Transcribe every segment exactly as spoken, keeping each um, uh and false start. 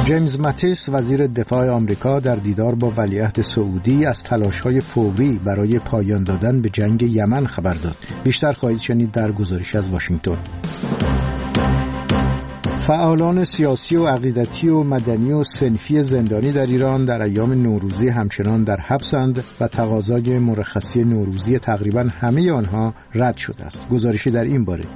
جیمز ماتیس وزیر دفاع آمریکا در دیدار با ولیعهد سعودی از تلاش‌های فوری برای پایان دادن به جنگ یمن خبر داد. بیشتر خواهید شنید در گزارشی از واشنگتن. فعالان سیاسی و عقیدتی و مدنی و صنفی زندانی در ایران در ایام نوروزی همچنان در حبسند و تقاضای مرخصی نوروزی تقریباً همه آنها رد شده است. گزارشی در این باره.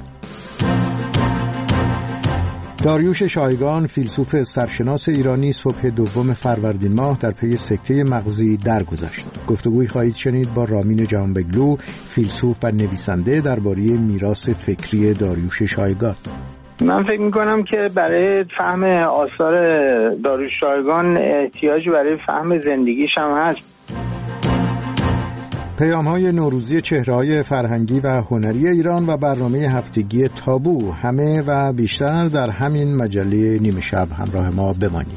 داریوش شایگان فیلسوف سرشناس ایرانی صبح دوم فروردین ماه در پی سکته مغزی درگذشت. گفتگویی خواهید شنید با رامین جهانبگلو فیلسوف و نویسنده درباره میراث فکری داریوش شایگان. من فکر میکنم که برای فهم آثار داریوش شایگان احتیاج برای فهم زندگیش هم هست. پیام‌های نوروزی چهره‌های فرهنگی و هنری ایران و برنامه هفتگی تابو، همه و بیشتر در همین مجله نیمه شب. همراه ما بمانید.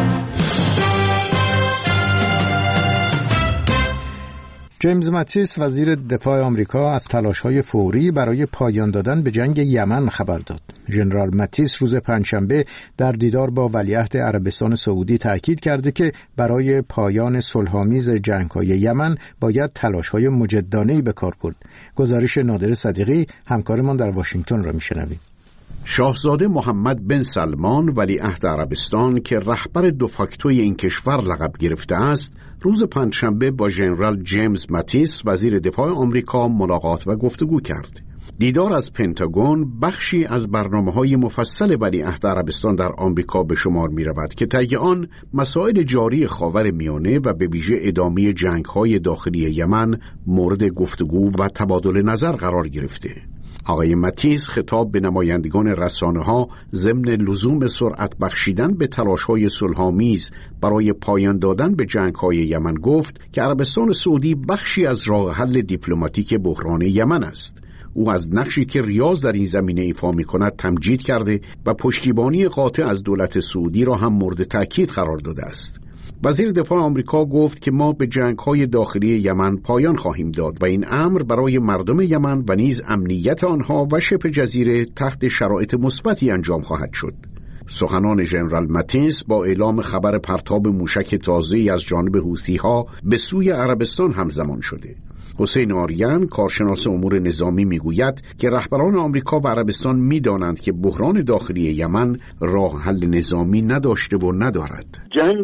جیمز ماتیس وزیر دفاع آمریکا از تلاش‌های فوری برای پایان دادن به جنگ یمن خبر داد. ژنرال ماتیس روز پنجشنبه در دیدار با ولیعهد عربستان سعودی تاکید کرده که برای پایان صلح‌آمیز جنگ‌های یمن باید تلاش‌های مجدانه‌ای به کار برد. گزارش نادر صدیقی همکارمان در واشنگتن را می‌شنوید. شاهزاده محمد بن سلمان ولیعهد عربستان که رهبر دو فاکتوی این کشور لقب گرفته است، روز پنجشنبه با ژنرال جیمز ماتیس وزیر دفاع آمریکا ملاقات و گفتگو کرد. دیدار از پنتاگون بخشی از برنامه‌های مفصل ولیعهد عربستان در آمریکا به شمار می‌رود که طی آن مسائل جاری خاورمیانه و به ویژه ادامه جنگ‌های داخلی یمن مورد گفتگو و تبادل نظر قرار گرفته. آقای ماتیس خطاب به نمایندگان رسانه‌ها ضمن لزوم سرعت بخشیدن به تلاش‌های صلح‌آمیز برای پایان دادن به جنگ‌های یمن گفت که عربستان سعودی بخشی از راه حل دیپلماتیک بحران یمن است. او از نقشی که ریاض در این زمینه ایفا می‌کند تمجید کرده و پشتیبانی قاطع از دولت سعودی را هم مورد تأکید قرار داده است. وزیر دفاع آمریکا گفت که ما به جنگ‌های داخلی یمن پایان خواهیم داد و این امر برای مردم یمن و نیز امنیت آنها و شبه جزیره تحت شرایط مثبتی انجام خواهد شد. سخنان ژنرال ماتیس با اعلام خبر پرتاب موشک تازه‌ای از جانب حوثی‌ها به سوی عربستان همزمان شده. حسین آریان کارشناس امور نظامی میگوید که رهبران آمریکا و عربستان میدانند که بحران داخلی یمن راه حل نظامی نداشته و ندارد. جنگ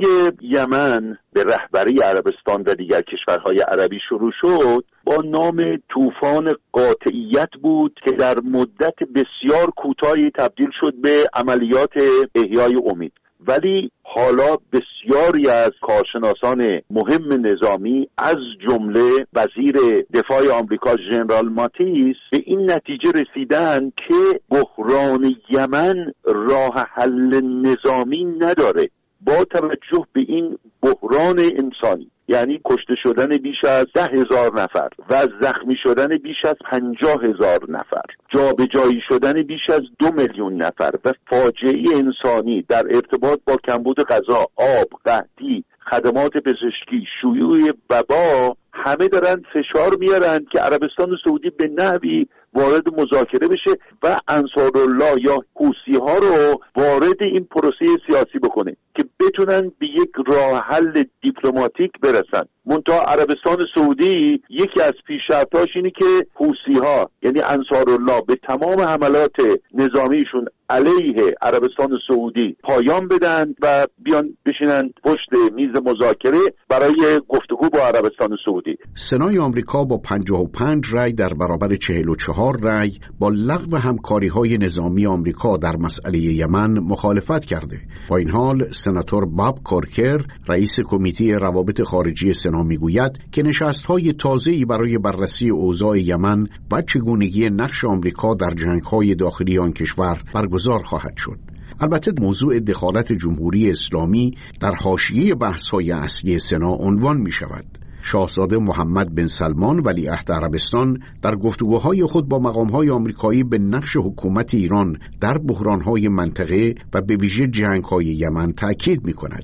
یمن به رهبری عربستان و دیگر کشورهای عربی شروع شد با نام طوفان قاطعیت بود که در مدت بسیار کوتاهی تبدیل شد به عملیات احیای امید. ولی حالا بسیاری از کارشناسان مهم نظامی از جمله وزیر دفاع آمریکا ژنرال ماتیس به این نتیجه رسیدن که بحران یمن راه حل نظامی نداره. با توجه به این بحران انسانی، یعنی کشته شدن بیش از ده هزار نفر و زخمی شدن بیش از پنجاه هزار نفر، جابجایی شدن بیش از دو میلیون نفر و فاجعه انسانی در ارتباط با کمبود غذا، آب، قحطی، خدمات پزشکی، شیوع وبا، همه دارن فشار میارن که عربستان سعودی به نحوی وارد مذاکره بشه و انصارالله یا حوثی ها رو وارد این پروسه سیاسی بکنه که بتونن به یک راه حل دیپلماتیک برسن. منتها عربستان سعودی یکی از پیشرفتاش اینه که حوثی ها یعنی انصارالله به تمام حملات نظامیشون علیه عربستان سعودی پایان بدن و بیان بشینن پشت میز مذاکره برای گفتگو با عربستان سعودی. سنای آمریکا با پنجاه و پنج رأی در برابر چهل و چهار رأی با لغو همکاری‌های نظامی آمریکا در مسئله یمن مخالفت کرده. با این حال سناتور باب کورکر رئیس کمیته روابط خارجی سنا میگوید که نشست‌های تازه‌ای برای بررسی اوضاع یمن و چگونگی نقش آمریکا در جنگ‌های داخلی آن کشور برگزار خواهد شد. البته موضوع دخالت جمهوری اسلامی در حاشیه بحث‌های اصلی سنا عنوان می‌شود. شاهزاده محمد بن سلمان ولیعهد عربستان در گفتگوهای خود با مقام‌های آمریکایی به نقش حکومت ایران در بحران‌های منطقه و به ویژه جنگ‌های یمن تأکید می‌کند.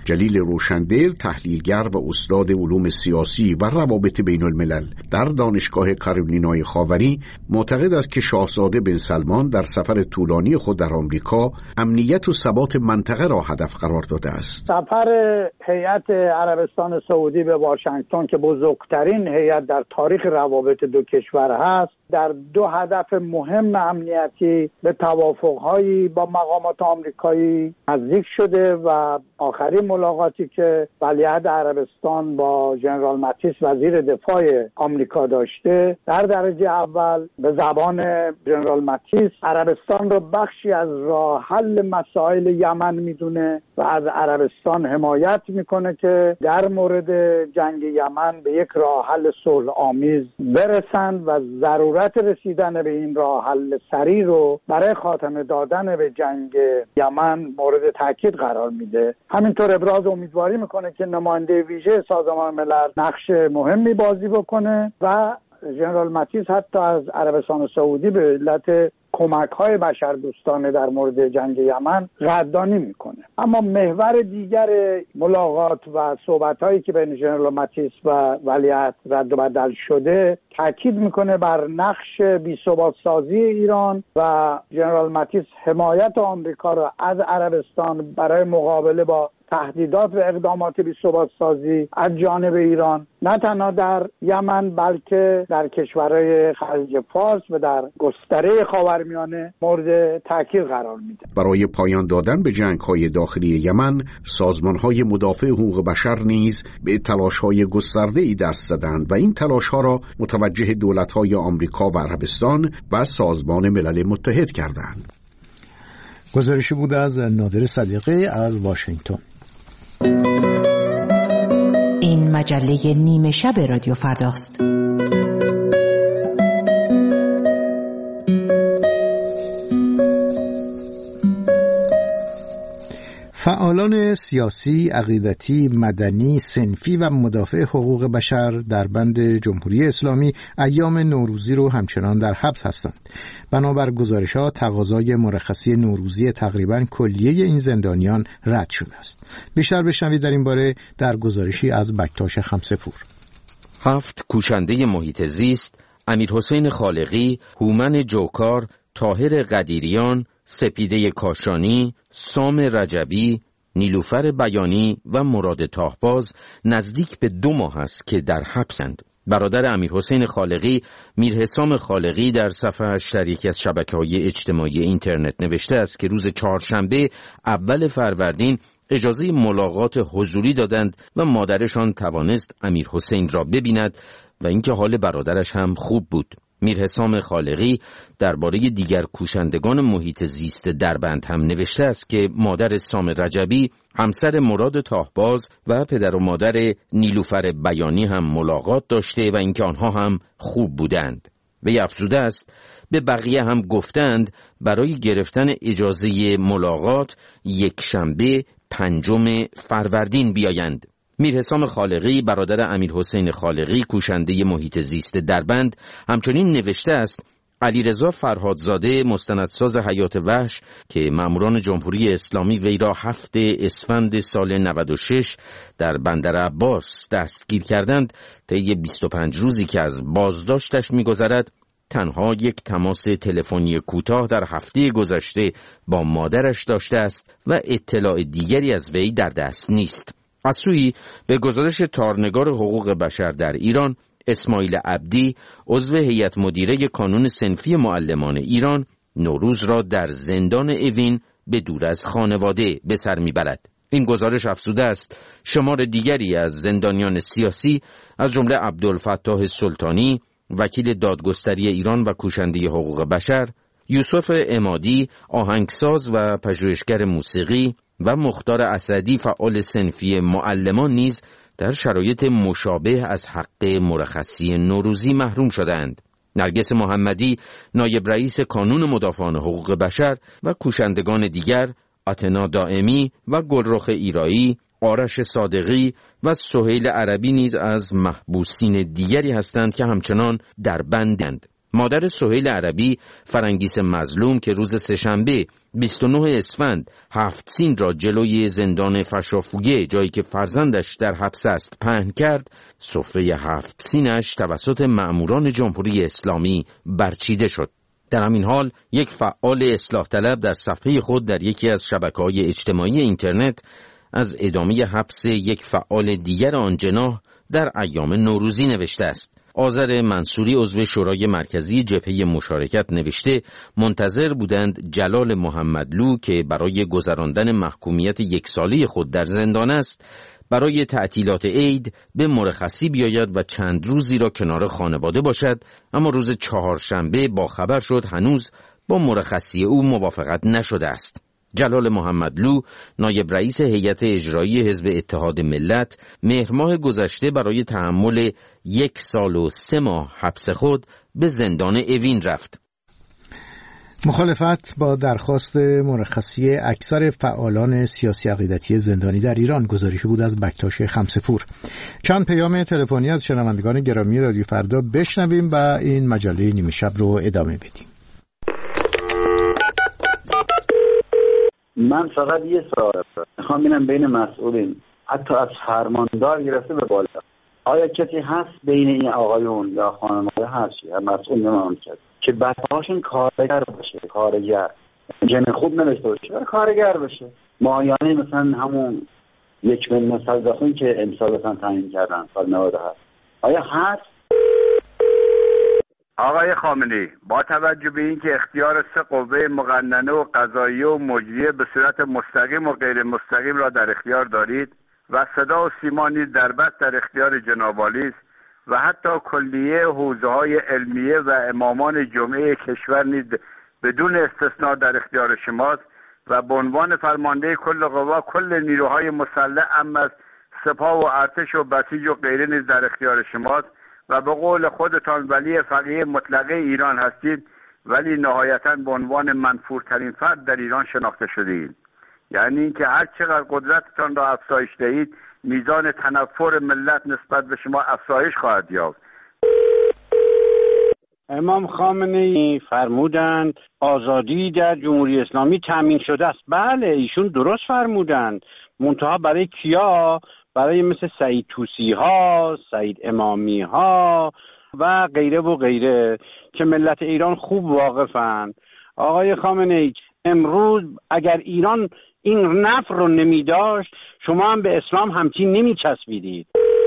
جلیل روشندل، تحلیلگر و استاد علوم سیاسی و روابط بین الملل در دانشگاه کارولینای خاوری، معتقد است که شاهزاده بن سلمان در سفر طولانی خود در آمریکا امنیت و ثبات منطقه را هدف قرار داده است. سفر هیئت عربستان سعودی به واشنگتن که بزرگترین هیئت در تاریخ روابط دو کشور هست، در دو هدف مهم امنیتی به توافق‌هایی با مقامات آمریکایی نزدیک شده و آخرین ملاقاتی که ولیعهد عربستان با ژنرال ماتیس وزیر دفاع آمریکا داشته، در درجه اول به زبان ژنرال ماتیس عربستان را بخشی از راه حل مسائل یمن میدونه و از عربستان حمایت میکنه که در مورد جنگ یمن به یک راه حل صلح آمیز برسند و ضرورت رسیدن به این راه حل سریع رو برای خاتمه دادن به جنگ یمن مورد تاکید قرار میده. همینطور ابراز امیدواری میکنه که نماینده ویژه سازمان ملل نقش مهمی بازی بکنه و ژنرال ماتیس حتی از عربستان سعودی به علت کمک‌های بشردوستانه در مورد جنگ یمن قدردانی میکنه. اما محور دیگر ملاقات و صحبت‌هایی که بین ژنرال ماتیس و ولیعهد رد و بدل شده تاکید میکنه بر نقش بی‌ثبات سازی ایران و ژنرال ماتیس حمایت آمریکا را از عربستان برای مقابله با تهدیدات و اقدامات بی‌ثبات سازی از جانب ایران، نه تنها در یمن بلکه در کشورهای خلیج فارس و در گستره خاورمیانه مورد تاکید قرار میده. برای پایان دادن به جنگ‌های داخلی یمن، سازمان‌های مدافع حقوق بشر نیز به تلاش‌های گسترده‌ای دست زدند و این تلاش‌ها را متوجه دولت‌های آمریکا و عربستان و سازمان ملل متحد کردند. گزارشی بود از نادر صدیقی از واشنگتن. این مجله نیمه شب رادیو فرداست. فعالان سیاسی، عقیدتی، مدنی، صنفی و مدافع حقوق بشر در بند جمهوری اسلامی ایام نوروزی رو همچنان در حبس هستند. بنابر گزارش‌ها تقاضای مرخصی نوروزی تقریباً کلیه این زندانیان رد شده است. بیشتر بشنوید در این باره در گزارشی از بکتاش خمسه‌پور. هفت کوشنده محیط زیست، امیرحسین خالقی، هومن جوکار، طاهر قدیریان، سپیده کاشانی، سام رجبی، نیلوفر بیانی و مراد تاهباز نزدیک به دو ماه است که در حبسند. برادر امیرحسین خالقی، میرحسام خالقی، در صفحه‌اش در یکی از شبکه‌های اجتماعی اینترنت نوشته است که روز چهارشنبه اول فروردین اجازه ملاقات حضوری دادند و مادرشان توانست امیرحسین را ببیند و اینکه حال برادرش هم خوب بود. میرحسام خالقی درباره دیگر کوشندگان محیط زیست دربند هم نوشته است که مادر سام رجبی، همسر مراد تاهباز و پدر و مادر نیلوفر بیانی هم ملاقات داشته و اینکه آنها هم خوب بودند. وی افزوده است به بقیه هم گفتند برای گرفتن اجازه ملاقات یک شنبه پنجم فروردین بیایند. میرحسام خالقی، برادر امیرحسین خالقی، کوشنده محیط زیست دربند، همچنین نوشته است علیرضا فرهادزاده، مستندساز حیات وحش که ماموران جمهوری اسلامی وی را هفت اسفند سال نود و شش در بندر عباس دستگیر کردند، طی بیست و پنج روزی که از بازداشتش می‌گذرد تنها یک تماس تلفنی کوتاه در هفته گذشته با مادرش داشته است و اطلاع دیگری از وی در دست نیست. از سوی به گزارش تارنگار حقوق بشر در ایران، اسماعیل عبدی، عضو هیئت مدیره کانون صنفی معلمان ایران، نوروز را در زندان اوین به دور از خانواده به سر میبرد. این گزارش افزوده است شمار دیگری از زندانیان سیاسی از جمله عبدالفتاح سلطانی، وکیل دادگستری ایران و کوشنده حقوق بشر، یوسف عمادی، آهنگساز و پژوهشگر موسیقی و مختار اسدی، فعال صنفی معلمان نیز در شرایط مشابه از حق مرخصی نوروزی محروم شدند. نرگس محمدی، نایب رئیس کانون مدافعان حقوق بشر و کوشندگان دیگر، آتنا دائمی و گلرخ ایرایی، آرش صادقی و سهیل عربی نیز از محبوسین دیگری هستند که همچنان در بندند. مادر سهیل عربی، فرنگیس مظلوم، که روز سه‌شنبه بیست و نه اسفند هفت سین را جلوی زندان فشافویه، جایی که فرزندش در حبس است، پهن کرد، سفره هفت سینش توسط مأموران جمهوری اسلامی برچیده شد. در همین حال یک فعال اصلاح طلب در صفحه خود در یکی از شبکه‌های اجتماعی اینترنت از ادامه حبس یک فعال دیگر آن جناح در ایام نوروزی نوشته است. آذر منصوری، عضو شورای مرکزی جبهه مشارکت، نوشته منتظر بودند جلال محمدلو که برای گذراندن محکومیت یک ساله خود در زندان است، برای تعطیلات عید به مرخصی بیاید و چند روزی را کنار خانواده باشد، اما روز چهارشنبه با خبر شد هنوز با مرخصی او موافقت نشده است. جلال محمدلو، نایب رئیس هیئت اجرایی حزب اتحاد ملت، مهر ماه گذشته برای تحمل یک سال و سه ماه حبس خود به زندان اوین رفت. مخالفت با درخواست مرخصی اکثر فعالان سیاسی عقیدتی زندانی در ایران گزارش بود از بکتاش خمسه‌پور. چند پیام تلفنی از شنوندگان گرامی رادیو فردا بشنویم و این مجله نیمه شب رو ادامه بدیم. من فقط یه سوال میخوام ببینم بین مسئولین، حتی از فرماندار گرفته به بالا، آیا کسی هست بین این آقایون یا خانواده هست یا مسئول نماملکت که بچه‌هاشون کارگر باشه، کارگر جن خوب نداشته باشه، کارگر باشه، ماهیانه مثلا همون یک میلیون صداخون که امسال مثلا تعیین کردن سال نود و هفت، آیا هست؟ آقای خامنه‌ای، با توجه به اینکه اختیار سه قوه مقننه و قضاییه و مجریه به صورت مستقیم و غیر مستقیم را در اختیار دارید و صدا و سیما نیز در بس در اختیار جناب عالی است و حتی کلیه حوزه‌های علمیه و امامان جمعه کشور نیز بدون استثناء در اختیار شماست و به عنوان فرمانده کل قوا کل نیروهای مسلح ام از سپاه و ارتش و بسیج و غیره نیز در اختیار شماست و به قول خودتان ولی فقیه مطلقه ایران هستید، ولی نهایتاً به عنوان منفورترین فرد در ایران شناخته شدید. یعنی اینکه هر چقدر قدرتتان را افزایش دهید، میزان تنفر ملت نسبت به شما افزایش خواهد یافت. امام خامنه‌ای فرمودند آزادی در جمهوری اسلامی تامین شده است. بله، ایشون درست فرمودند، منتها برای کیا؟ برای مثل سعید طوسی ها، سعید امامی ها و غیره و غیره که ملت ایران خوب واقفن. آقای خامنه‌ای، امروز اگر ایران این نفر رو نمی داشت، شما هم به اسلام همچین نمی چسبیدید.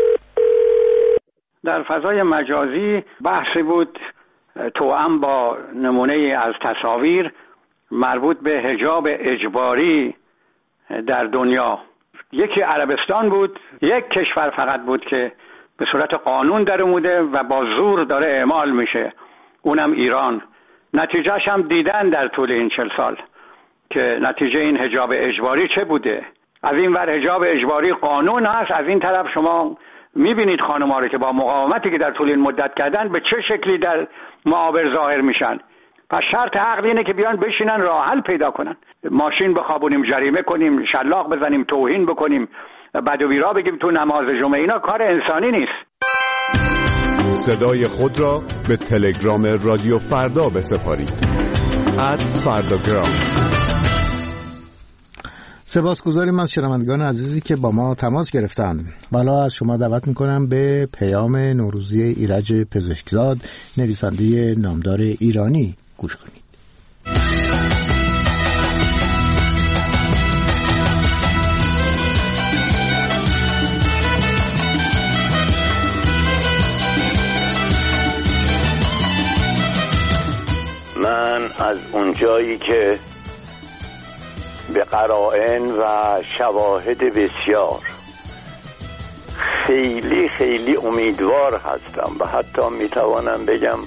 در فضای مجازی بحثی بود توأم با نمونه از تصاویر مربوط به حجاب اجباری در دنیا. یکی عربستان بود، یک کشور فقط بود که به صورت قانون در اومده و با زور داره اعمال میشه، اونم ایران. نتیجهش هم دیدن در طول این چل سال که نتیجه این حجاب اجباری چه بوده. از این ور حجاب اجباری قانون هست، از این طرف شما میبینید خانم‌ها رو که با مقاومتی که در طول این مدت کردن به چه شکلی در معابر ظاهر میشن. پس شرط عقل اینه که بیان بشینن راه حل پیدا کنن. ماشین بخوابونیم، جریمه کنیم، شلاق بزنیم، توهین بکنیم، بد و بیرا بگیم تو نماز جمعه، اینا کار انسانی نیست. صدای خود را به تلگرام رادیو فردا بسپارید. ات فرداگرام. سپاسگزاریم از شنوندگان عزیزی که با ما تماس گرفتن. بالا از شما دعوت میکنم به پیام نوروزی ایرج پزشکزاد، نویسنده نامدار ایرانی، گوش کنید. من از اونجایی که به قرائن و شواهد بسیار خیلی خیلی امیدوار هستم و حتی میتوانم بگم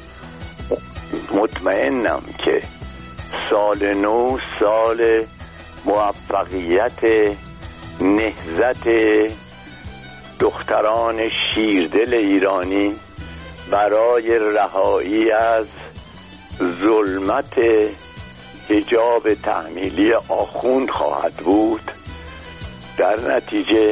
مطمئنم که سال نو سال موفقیت نهضت دختران شیردل ایرانی برای رهایی از ظلمت حجاب تحمیلی آخوند خواهد بود. در نتیجه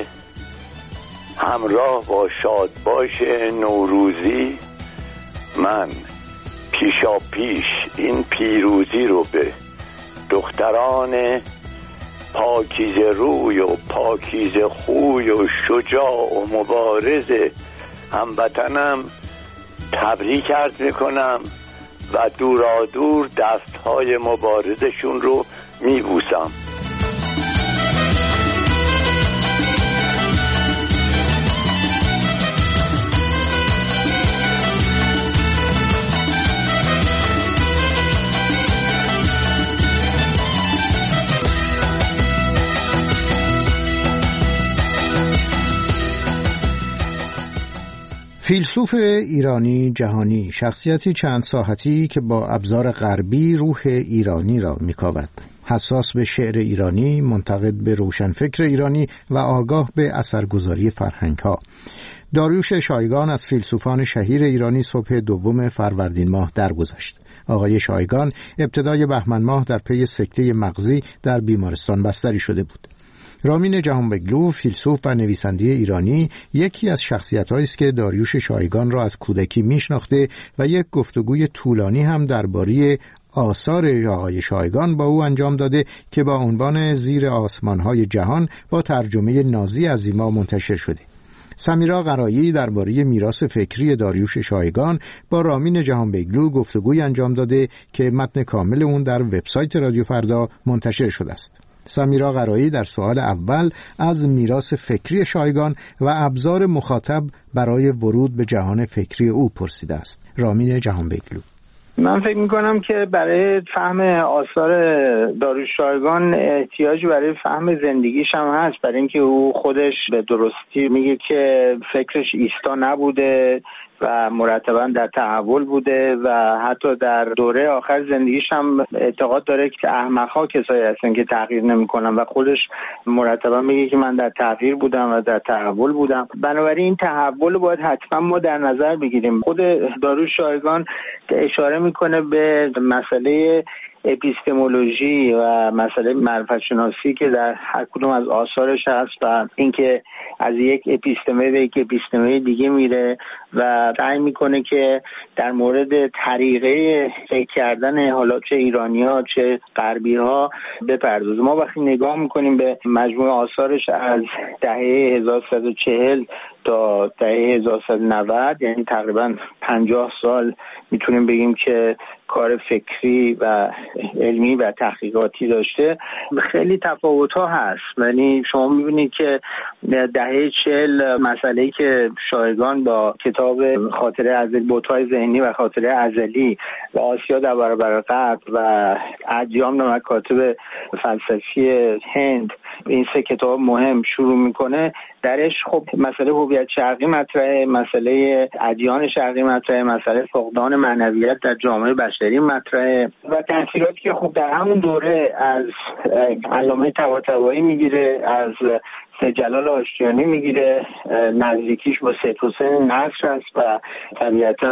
همراه با شادباش نوروزی من پیشا پیش این پیروزی رو به دختران پاکیزه روی و پاکیزه خوی و شجاع و مبارز هموطنم تبریک عرض میکنم و دورادور دستهای مبارزشون رو میبوسم. فیلسوف ایرانی جهانی، شخصیتی چند ساحتی که با ابزار غربی روح ایرانی را میکاود. حساس به شعر ایرانی، منتقد به روشنفکر ایرانی و آگاه به اثرگذاری فرهنگ‌ها. داریوش شایگان از فیلسوفان شهیر ایرانی صبح دوم فروردین ماه درگذشت. آقای شایگان ابتدای بهمن ماه در پی سکته مغزی در بیمارستان بستری شده بود. رامین جهانبگلو، فیلسوف و نویسنده ایرانی، یکی از شخصیت‌هایی است که داریوش شایگان را از کودکی میشناخته و یک گفتگوی طولانی هم درباره آثار آقای شایگان با او انجام داده که با عنوان زیر آسمان‌های جهان با ترجمه نازی عظیما منتشر شده. سمیرا قرایی درباره میراث فکری داریوش شایگان با رامین جهانبگلو گفتگوی انجام داده که متن کامل اون در وبسایت رادیو فردا منتشر شده است. سمیرا قرایی در سوال اول از میراث فکری شایگان و ابزار مخاطب برای ورود به جهان فکری او پرسیده است. رامین جهانبگلو: من فکر میکنم که برای فهم آثار داریوش شایگان احتیاجی برای فهم زندگیش هم هست، برای اینکه او خودش به درستی میگه که فکرش ایستا نبوده و مرتبا در تحول بوده و حتی در دوره آخر زندگیش هم اعتقاد داره که احمق‌ها کسایی هستن که تغییر نمی‌کنن و خودش مرتبا میگه که من در تغییر بودم و در تحول بودم. بنابراین این تحول باید حتما ما در نظر بگیریم. خود داریوش شایگان اشاره میکنه به مسئله اپیستمولوژی و مسئله معرفت شناسی که در هر کدوم از آثارش هست و اینکه از یک اپیستمه به یک اپیستمه دیگه میره و سعی میکنه که در مورد طریقه فکر کردن حالا چه ایرانی‌ها چه غربی‌ها بپردازه. ما وقتی نگاه میکنیم به مجموع آثارش از دهه هزار و سیصد و چهل تا دهه هزار و سیصد و نود، یعنی تقریبا پنجاه سال میتونیم بگیم که کار فکری و علمی و تحقیقاتی داشته، خیلی تفاوت‌ها هست. یعنی شما می‌بینید که دهه چهل مسئله‌ای که شایگان با کتاب خاطره ازلی، بت‌های ذهنی و خاطره ازلی و آسیا در برابر غرب و ادیان و مکاتب فلسفی هند، این سه کتاب مهم شروع میکنه، درش خب مسئله هویت شرقی مطرحه، مسئله ادیان شرقی مطرحه، مسئله فقدان معنویت در جامعه بشری مطرحه و تأثیراتی که خب در همون دوره از علامه طباطبایی میگیره، از سید جلال آشتیانی میگیره، نزدیکیش با سید حسین نصر است و طبیعتا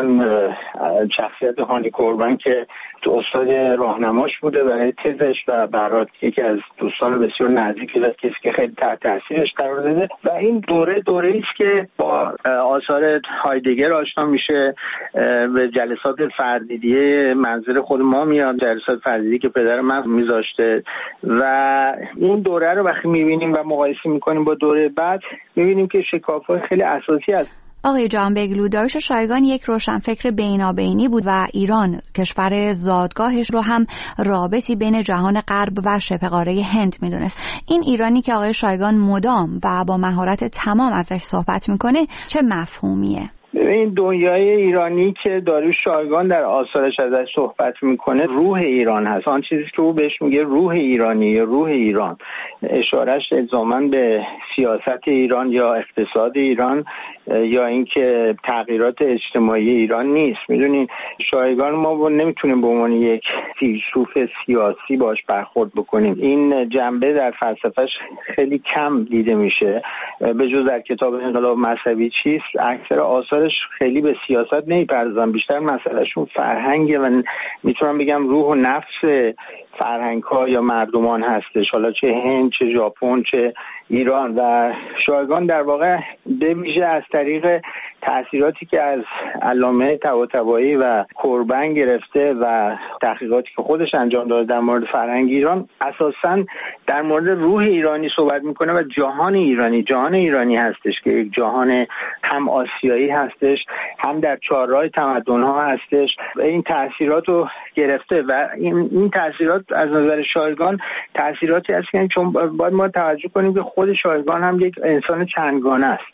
شخصیت هانی کوربن که استاد راهنماش بوده برای تزش و برات یکی از دوستان بسیار نزدیکی است، کسی که خیلی تحت تاثیرش قرار داده و این دوره دوره‌ای است که با آثار هایدگر آشنا میشه، به جلسات فردیدیه منظر خود ما میاد، جلسات فردیدی که پدر من میذاشته و این دوره رو وقتی میبینیم و مقایسه میکنیم با دوره بعد میبینیم که شکاف‌های خیلی اساسی هست. آقای جهانبگلو، داریوش شایگان یک روشنفکر بینابینی بود و ایران کشور زادگاهش رو هم رابطی بین جهان غرب و شبه قاره هند میدونست. این ایرانی که آقای شایگان مدام و با مهارت تمام ازش صحبت میکنه چه مفهومیه؟ این دنیای ایرانی که داریوش شایگان در آثارش ازش صحبت میکنه روح ایران هست. آن چیزی که او بهش میگه روح ایرانی یا روح ایران، اشارهش الزاماً به سیاست ایران یا اقتصاد ایران یا اینکه تغییرات اجتماعی ایران نیست. میدونین شایگان ما نمیتونیم به عنوان یک فیلسوف سیاسی باش برخورد بکنیم. این جنبه در فلسفهش خیلی کم دیده میشه، به جز در کتاب انقلاب مذهبی چیست. اکثر آثار خیلی به سیاست نمیپردازن، بیشتر مسئلهشون فرهنگه و میتونم بگم روح و نفس فرهنگ‌ها یا مردمان هستش، حالا چه هند، چه ژاپن، چه ایران. و شایگان در واقع به ویژه از طریق تأثیراتی که از علامه طباطبایی و کوربن گرفته و تحقیقاتی که خودش انجام داده در مورد فرهنگ ایران، اساساً در مورد روح ایرانی صحبت میکنه و جهان ایرانی جهان ایرانی هستش که یک جهان هم آسیایی هستش، هم در چهارراه تمدن‌ها هستش. این تأثیرات رو گرفته و این این تأثیرات از نظر شایگان تأثیراتی هست که چون باید ما توجه کنیم که خود شایگان هم یک انسان چندگانه است،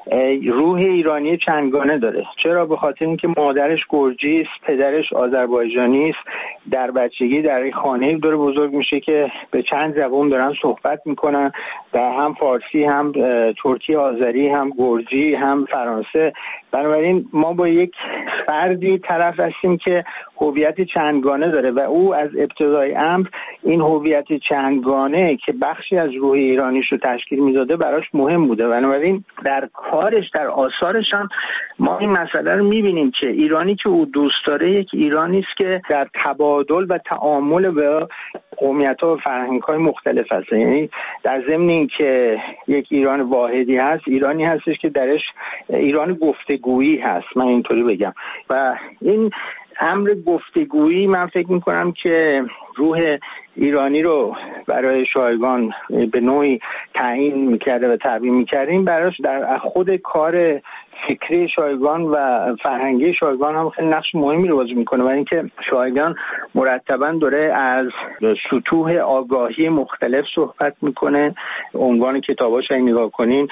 روح ایرانی چندگانه داره. چرا؟ به خاطر اینکه مادرش گرجی است، پدرش آذربایجانی است، در بچگی در یک خانه‌ای داره بزرگ میشه که به چند زبان دارن صحبت میکنن، در هم فارسی، هم ترکی آذری، هم گرجی، هم فرانسه. بنابراین ما با یک فردی طرف هستیم که هویت چندگانه داره و او از ابتدای امر این هویت چندگانه که بخشی از روح ایرانیش رو تشکیل میداده براش مهم بوده. بنابراین در کارش، در آثارش هم ما این مسئله رو میبینیم که ایرانی که او دوست داره یک ایرانی است که در تبادل و تعامل با قومیت‌ها و فرهنگ‌های مختلف هست. یعنی در ضمن این که یک ایران واحدی هست، ایرانی هستش که درش ایران گفتگویی هست، من اینطوری بگم. و این امر گفتگویی من فکر میکنم که روح ایرانی رو برای شایگان به نوعی تعیین میکرده و تعیین میکردیم براش در خود کار فکری شایگان و فرهنگی شایگان هم خیلی نقش مهمی رو بازی میکنه. و اینکه شایگان مرتباً داره از سطوح آگاهی مختلف صحبت میکنه. عنوان کتاباش اگه نگاه کنین،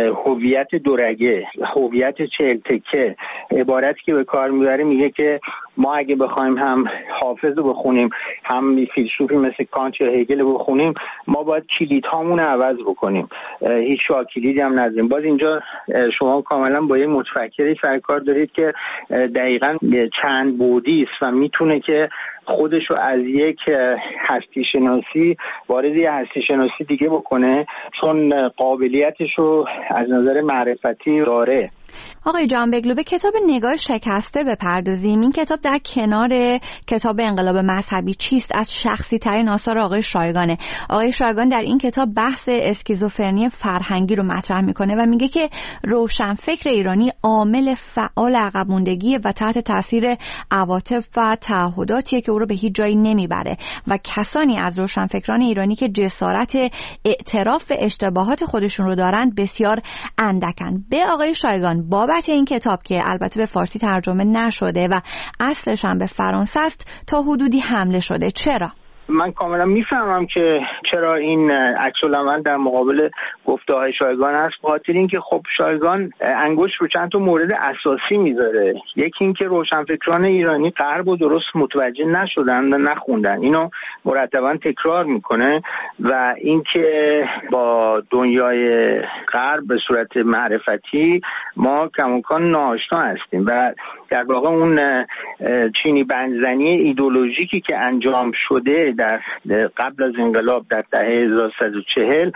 هویت دورگه، هویت چهل تکه، عبارتی که به کار میبره میگه که ما اگه بخوایم هم حافظ رو بخونیم، هم فیلسوفی مثل کانت یا هگل رو بخونیم، ما باید کلید هامون رو عوض بکنیم، هیچ شاه کلیدی هم نداریم. باز اینجا شما کاملا با یه متفکری سرکار دارید که دقیقاً چند بعدی است و میتونه که خودش رو از یک هستی شناسی وارد یه هستی شناسی دیگه بکنه، چون قابلیتش رو از نظر معرفتی داره. آقای جانبگلو، به کتاب نگاه شکسته بپردازیم. این کتاب در کنار کتاب انقلاب مذهبی چیست از شخصی ترین آثار آقای شایگانه. آقای شایگان در این کتاب بحث اسکیزوفرنی فرهنگی رو مطرح میکنه و میگه که روشنفکر ایرانی عامل فعال عقب موندگی و تحت تاثیر عواطف و تعهداتیه که او رو به هیچ جایی نمیبره و کسانی از روشنفکران ایرانی که جسارت اعتراف به اشتباهات خودشون رو دارن بسیار اندکن. به آقای شایگان بابت این کتاب که البته به فارسی ترجمه نشده و اصلش هم به فرانسه است تا حدودی حمله شده، چرا؟ من کاملا میفهمم که چرا این عکس العمل در مقابل گفته‌های شایگان هست، خاطر اینکه خب شایگان انگشت رو چند تا مورد اساسی میذاره. یکی اینکه روشنفکران ایرانی غرب و درست متوجه نشدن و نخوندن، اینو مرتبا تکرار میکنه، و اینکه با دنیای غرب به صورت معرفتی ما کماکان ناآشنا هستیم و در واقع اون چینی بندزنی ایدئولوژیکی که انجام شده در قبل از انقلاب در دهه هزار و سیصد و چهل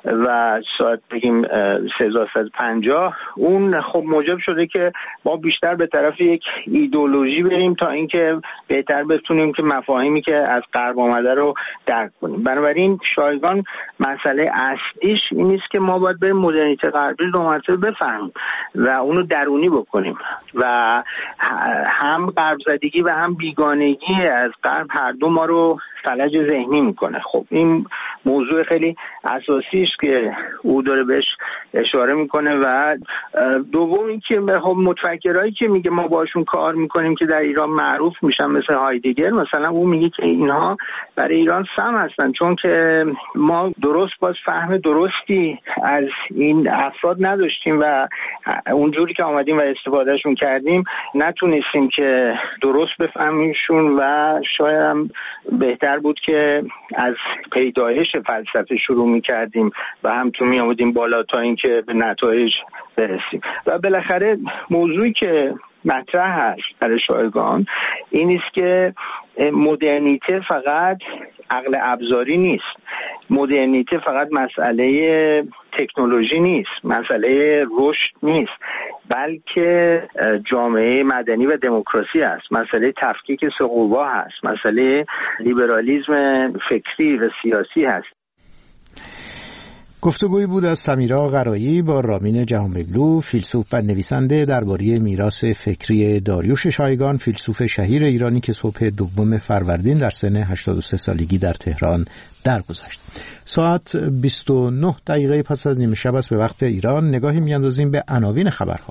و ساعت بگیم هزار و سیصد و پنجاه، اون خب موجب شده که ما بیشتر به طرف یک ایدئولوژی بریم تا اینکه بهتر بتونیم که مفاهیمی که از غرب آمده رو درک کنیم. بنابراین شایگان مسئله اصلیش این است که ما باید بریم مدرنیته غربی رو مرتبه بفهمیم و اونو درونی بکنیم و هم غرب زدگی و هم بیگانگی از غرب هر دو ما رو فلج ذهنی میکنه. خب این موضوع خیلی اساسی است که او داره بهش اشاره میکنه. و دوم اینکه خب متفکرایی که میگه ما باشون کار میکنیم که در ایران معروف میشن مثل هایدگر، مثلا او میگه که اینها برای ایران سم هستن، چون که ما درست باز فهم درستی از این افراد نداشتیم و اونجوری که آمدیم و استفادهشون کردیم نتونستیم که درست بفهمیمشون و شاید هم بهتر بود که از پیدایش فلسفه شروع میکردیم و همچون میامدیم بالا تا اینکه به نتایج برسیم. و بالاخره موضوعی که مطرح هست برای شایگان این است که مدرنیته فقط عقل ابزاری نیست، مدرنیته فقط مسئله تکنولوژی نیست، مسئله رشد نیست، بلکه جامعه مدنی و دموکراسی است، مسئله تفکیک سه قوا هست، مسئله لیبرالیسم فکری و سیاسی هست. گفتگویی بود از سمیرا قرایی با رامین جهانبگلو، فیلسوف و نویسنده، درباره میراث فکری داریوش شایگان، فیلسوف شهیر ایرانی که صبح دوم فروردین در سن هشتاد و سه سالگی در تهران درگذشت. ساعت بیست و نه دقیقه پس از نیمه شب است به وقت ایران. نگاهی میاندازیم به عناوین خبرها.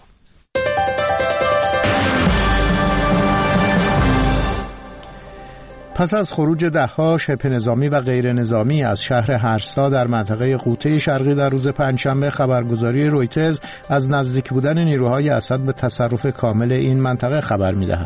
پس از خروج ده‌ها شبه نظامی و غیر نظامی از شهر هرستا در منطقه غوطه شرقی در روز پنجشنبه، خبرگزاری رویترز از نزدیک بودن نیروهای اسد به تصرف کامل این منطقه خبر می‌دهد.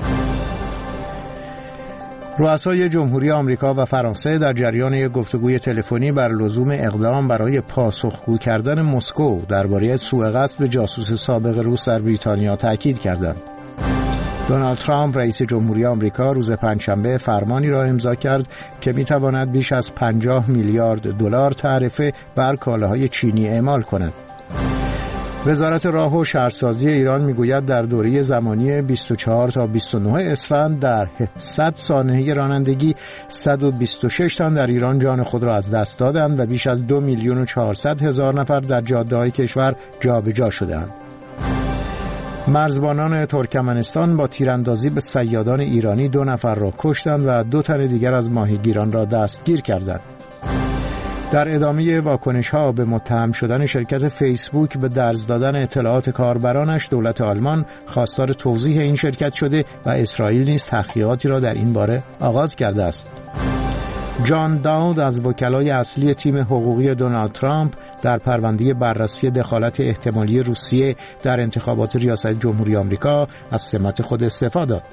رؤسای جمهوری آمریکا و فرانسه در جریان یک گفتگوی تلفنی بر لزوم اقدام برای پاسخگو کردن مسکو درباره سوء قصد به جاسوس سابق روس در بریتانیا تاکید کردند. دونالد ترامپ رئیس جمهوری آمریکا روز پنجشنبه فرمانی را امضا کرد که می‌تواند بیش از پنجاه میلیارد دلار تعرفه بر کالاهای چینی اعمال کند. وزارت راه و شهرسازی ایران میگوید در دوره زمانی بیست و چهار تا بیست و نه اسفند در صد سانحه رانندگی صد و بیست و شش تن در ایران جان خود را از دست دادند و بیش از دو میلیون و چهارصد هزار نفر در جاده‌های کشور جابجا شدند. مرزبانان ترکمنستان با تیراندازی به صیادان ایرانی دو نفر را کشتند و دو تن دیگر از ماهیگیران را دستگیر کردند. در ادامه واکنش‌ها به متهم شدن شرکت فیسبوک به درز دادن اطلاعات کاربرانش، دولت آلمان خواستار توضیح این شرکت شده و اسرائیل نیز تحقیقاتی را در این باره آغاز کرده است. جان داود از وکلای اصلی تیم حقوقی دونالد ترامپ در پرونده بررسی دخالت احتمالی روسیه در انتخابات ریاست جمهوری آمریکا از سمت خود استعفا داد.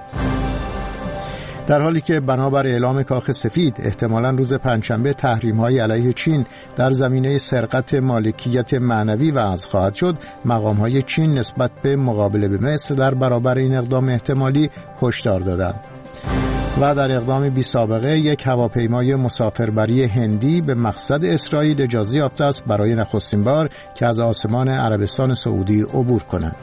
در حالی که بنابر اعلام کاخ سفید احتمالاً روز پنجشنبه تحریم‌های علیه چین در زمینه سرقت مالکیت معنوی وضع خواهد شد، مقام‌های چین نسبت به مقابله به مصر در برابر این اقدام احتمالی هشدار دادند. و در اقدام بی سابقه یک هواپیمای مسافربری هندی به مقصد اسرائیل اجازه یافته است برای نخستین بار که از آسمان عربستان سعودی عبور کند.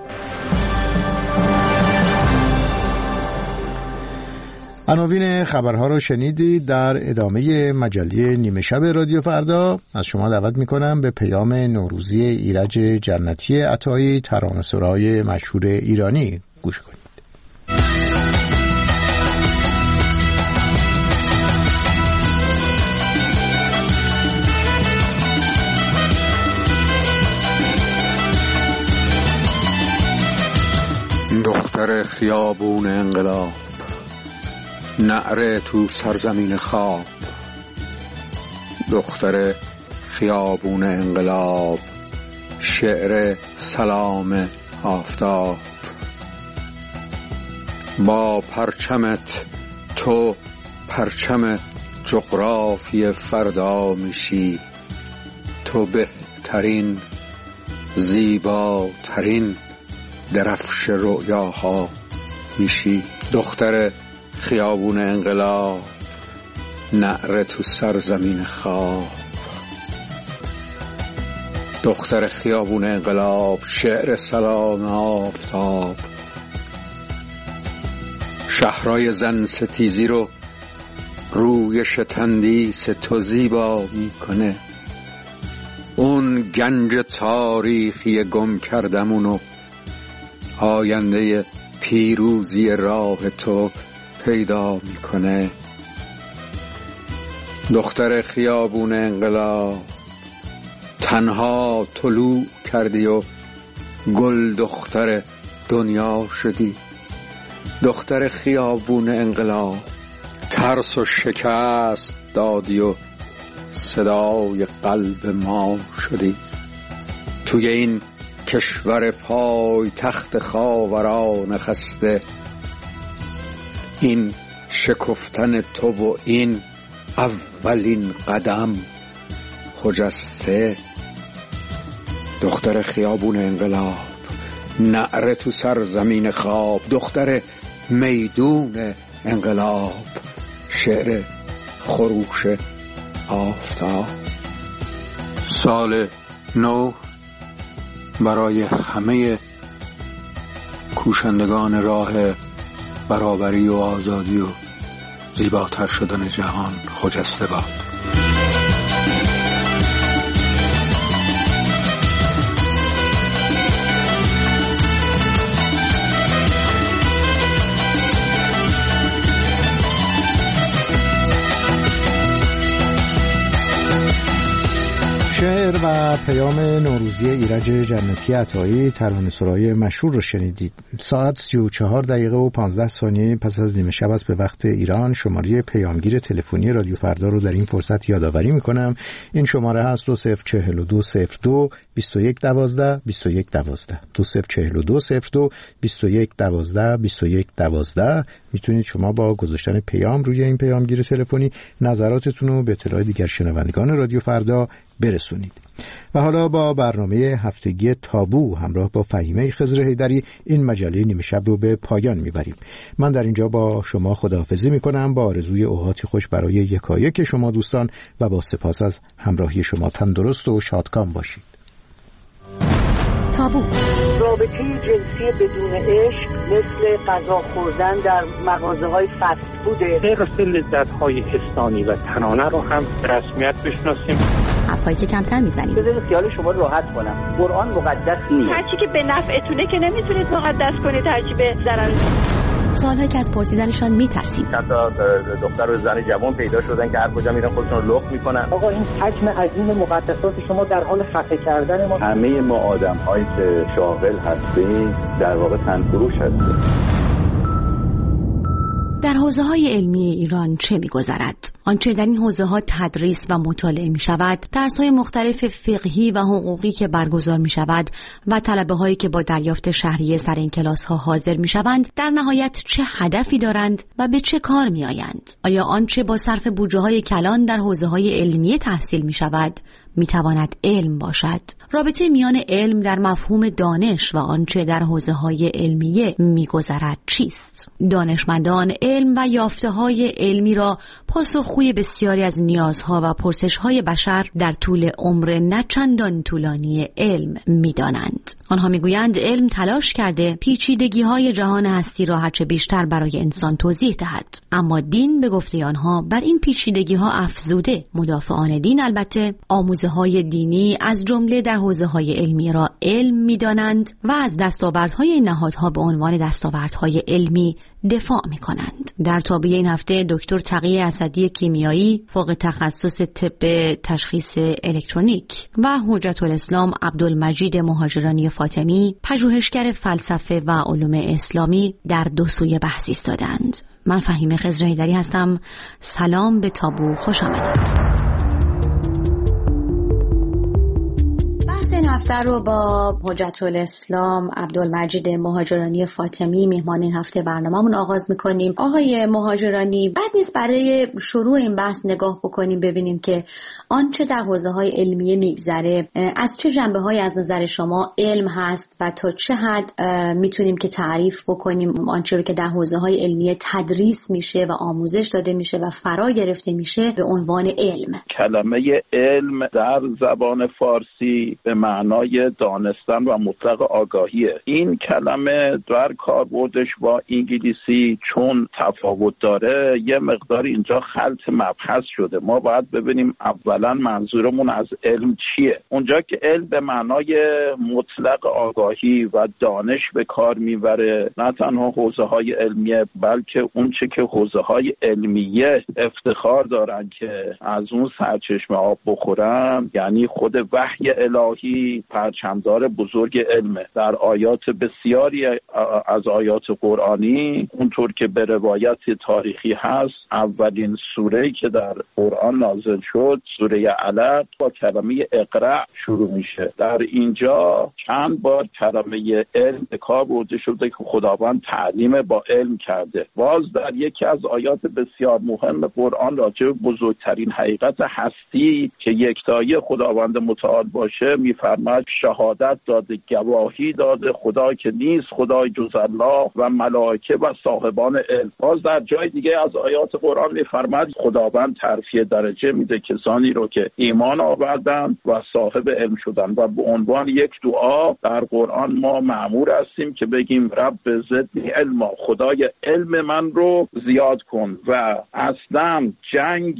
عناوین خبرها رو شنیدید. در ادامه مجله نیمه شب رادیو فردا از شما دعوت میکنم به پیام نوروزی ایرج جنتی عطایی، ترانه‌سرای مشهور ایرانی گوش کنید. دختر خیابون انقلاب، نعره تو سرزمین خواب. دختر خیابون انقلاب، شعر سلام آفتاب. با پرچمت تو پرچم جغرافی فردا میشی، تو بهترین زیباترین درفش رؤیاها میشی. دختر خیابون انقلاب، نعره تو سرزمین خواب. دختر خیابون انقلاب، شعر سلام آفتاب. شهرهای زن ستیزی رو روی شتندیس تو زیبا میکنه. اون گنج تاریخی گم کردمونو آینده پیروزی راه تو پیدا میکنه. دختر خیابون انقلاب، تنها طلوع کردی و گل دختر دنیا شدی. دختر خیابون انقلاب، ترس و شکست دادی و صدای قلب ما شدی. توی این کشور پای تخت خاوران خسته، این شکفتن تو و این اولین قدم خجسته. دختر خیابون انقلاب، نعره تو سرزمین خواب. دختر میدون انقلاب، شعر خروش آفتاب. سال نو برای همه کوشندگان راه برابری و آزادی و زیباتر شدن جهان خجسته باد. شعر و پیام نوروزی ایرج جنتی عطایی ترانه‌سرای مشهور رو شنیدید. ساعت سی و چهار دقیقه و پانزده ثانیه پس از نیمه شب است به وقت ایران. شماره پیامگیر تلفنی رادیو فردا رو در این فرصت یادآوری میکنم. این شماره هست دو صفر چهل و دو صفر دو بیست و یک دوازده بیست و یک دوازده دو صفر چهل و دو صفر دو بیست و یک دوازده بیست و یک دوازده. میتونید شما با گذاشتن پیام روی این پیامگیر تلفنی نظراتتون رو به اطلاع دیگر شنوندگان رادیو فردا برسونید. و حالا با برنامه هفتگی تابو همراه با فهیمه خضر حیدری این مجله نیمه شب رو به پایان میبریم. من در اینجا با شما خداحافظی میکنم با آرزوی اوقاتی خوش برای یکایک شما دوستان و با سپاس از همراهی شما. تندرست و شادکام باشید. تابو. رابطه جنسی بدون عشق مثل غذا خوردن در مغازه‌های فست فوده. غیر لذت‌های حسانی و تنانه رو هم رسمیت بشناسیم. حرفایی که کمتر میزنیم. بذارید خیال شما راحت کنم. قرآن مقدس نیست. هرچی که به نفعتونه که نمیتونید مقدس کنید، هرچی به ضرر. سوالایی که از پرسیدنشان میترسیم. چند تا دختر و زن جوان پیدا شدن که هر کجا میرن خودشون رو لخت میکنن. آقا این حجم عظیم مقدسات شما در حال خفه کردن ما. همه ما آدم‌هایی که شاغل هستیم در واقع تنفروش هستیم. در حوزه‌های علمی ایران چه می‌گذرد؟ آنچه در این حوزه‌ها تدریس و مطالعه می‌شود، درس‌های مختلف فقهی و حقوقی که برگزار می‌شود و طلبه‌هایی که با دریافت شهریه سر این کلاس‌ها حاضر می‌شوند، در نهایت چه هدفی دارند و به چه کار می‌آیند؟ آیا آنچه با صرف بودجه‌های کلان در حوزه‌های علمی تحصیل می‌شود، میتواند علم باشد؟ رابطه میان علم در مفهوم دانش و آنچه در حوزه‌های علمیه میگذرد چیست؟ دانشمندان علم و یافته‌های علمی را پاسخگوی بسیاری از نیازها و پرسش‌های بشر در طول عمر نه چندان طولانی علم میدانند. آنها میگویند علم تلاش کرده پیچیدگی‌های جهان هستی را هرچه بیشتر برای انسان توضیح دهد، اما دین به گفته آنها بر این پیچیدگی‌ها افزوده. مدافعان دین البته آموزه‌های دینی از جمله در حوزه‌های علمی را علم می‌دانند و از دستاوردهای این نهادها به عنوان دستاوردهای علمی دفاع می‌کنند. در تابع این هفته دکتر تقی اسدی کیمیایی فوق تخصص طب تشخیص الکترونیک و حجت الاسلام عبدالمجید مهاجرانی فاطمی پژوهشگر فلسفه و علوم اسلامی در دو سوی بحث ایستادند. من فهیمه خضر حیدری هستم. سلام به تابو، خوش آمدید. این هفته رو با حجت الاسلام عبدالمجید مهاجرانی فاطمی میهمان این هفته برنامه‌مون آغاز میکنیم. آقای مهاجرانی، بعد نیست برای شروع این بحث نگاه بکنیم ببینیم که آنچه در حوزه‌های علمیه میگذره از چه جنبه‌هایی از نظر شما علم هست و تا چه حد میتونیم که تعریف بکنیم آنچه رو که در حوزه‌های علمیه تدریس میشه و آموزش داده میشه و فرا گرفته میشه به عنوان علم. کلمه علم در زبان فارسی به معنای دانستن و مطلق آگاهیه. این کلمه در کاربردش با انگلیسی چون تفاوت داره یه مقدار اینجا خلط مبحث شده. ما باید ببینیم اولا منظورمون از علم چیه. اونجا که علم به معنای مطلق آگاهی و دانش به کار میبره، نه تنها حوزه های علمیه بلکه اونچه که حوزه های علمیه افتخار دارن که از اون سرچشمه آب بخورن، یعنی خود وحی الهی پرچمدار بزرگ علمه. در آیات بسیاری از آیات قرآنی اونطور که به روایت تاریخی هست، اولین سوره‌ای که در قرآن نازل شد سوره علق با کلمه اقرأ شروع میشه. در اینجا چند بار کلمه علم به کار برده شده که خداوند تعلیم با علم کرده. باز در یکی از آیات بسیار مهم قرآن راجع به بزرگترین حقیقت هستی که یکتایی خداوند متعال باشه میفرماید محمد شهادت داده، گواهی داده خدا که نیست خدای جز الله و ملائکه و صاحبان علم. باز در جای دیگه از آیات قرآن می‌فرماید خداوند ترفیع درجه میده کسانی رو که ایمان آوردن و صاحب علم شدن و به عنوان یک دعا در قرآن ما مأمور هستیم که بگیم رب زدنی علما، خدای علم من رو زیاد کن. و اصلا جنگ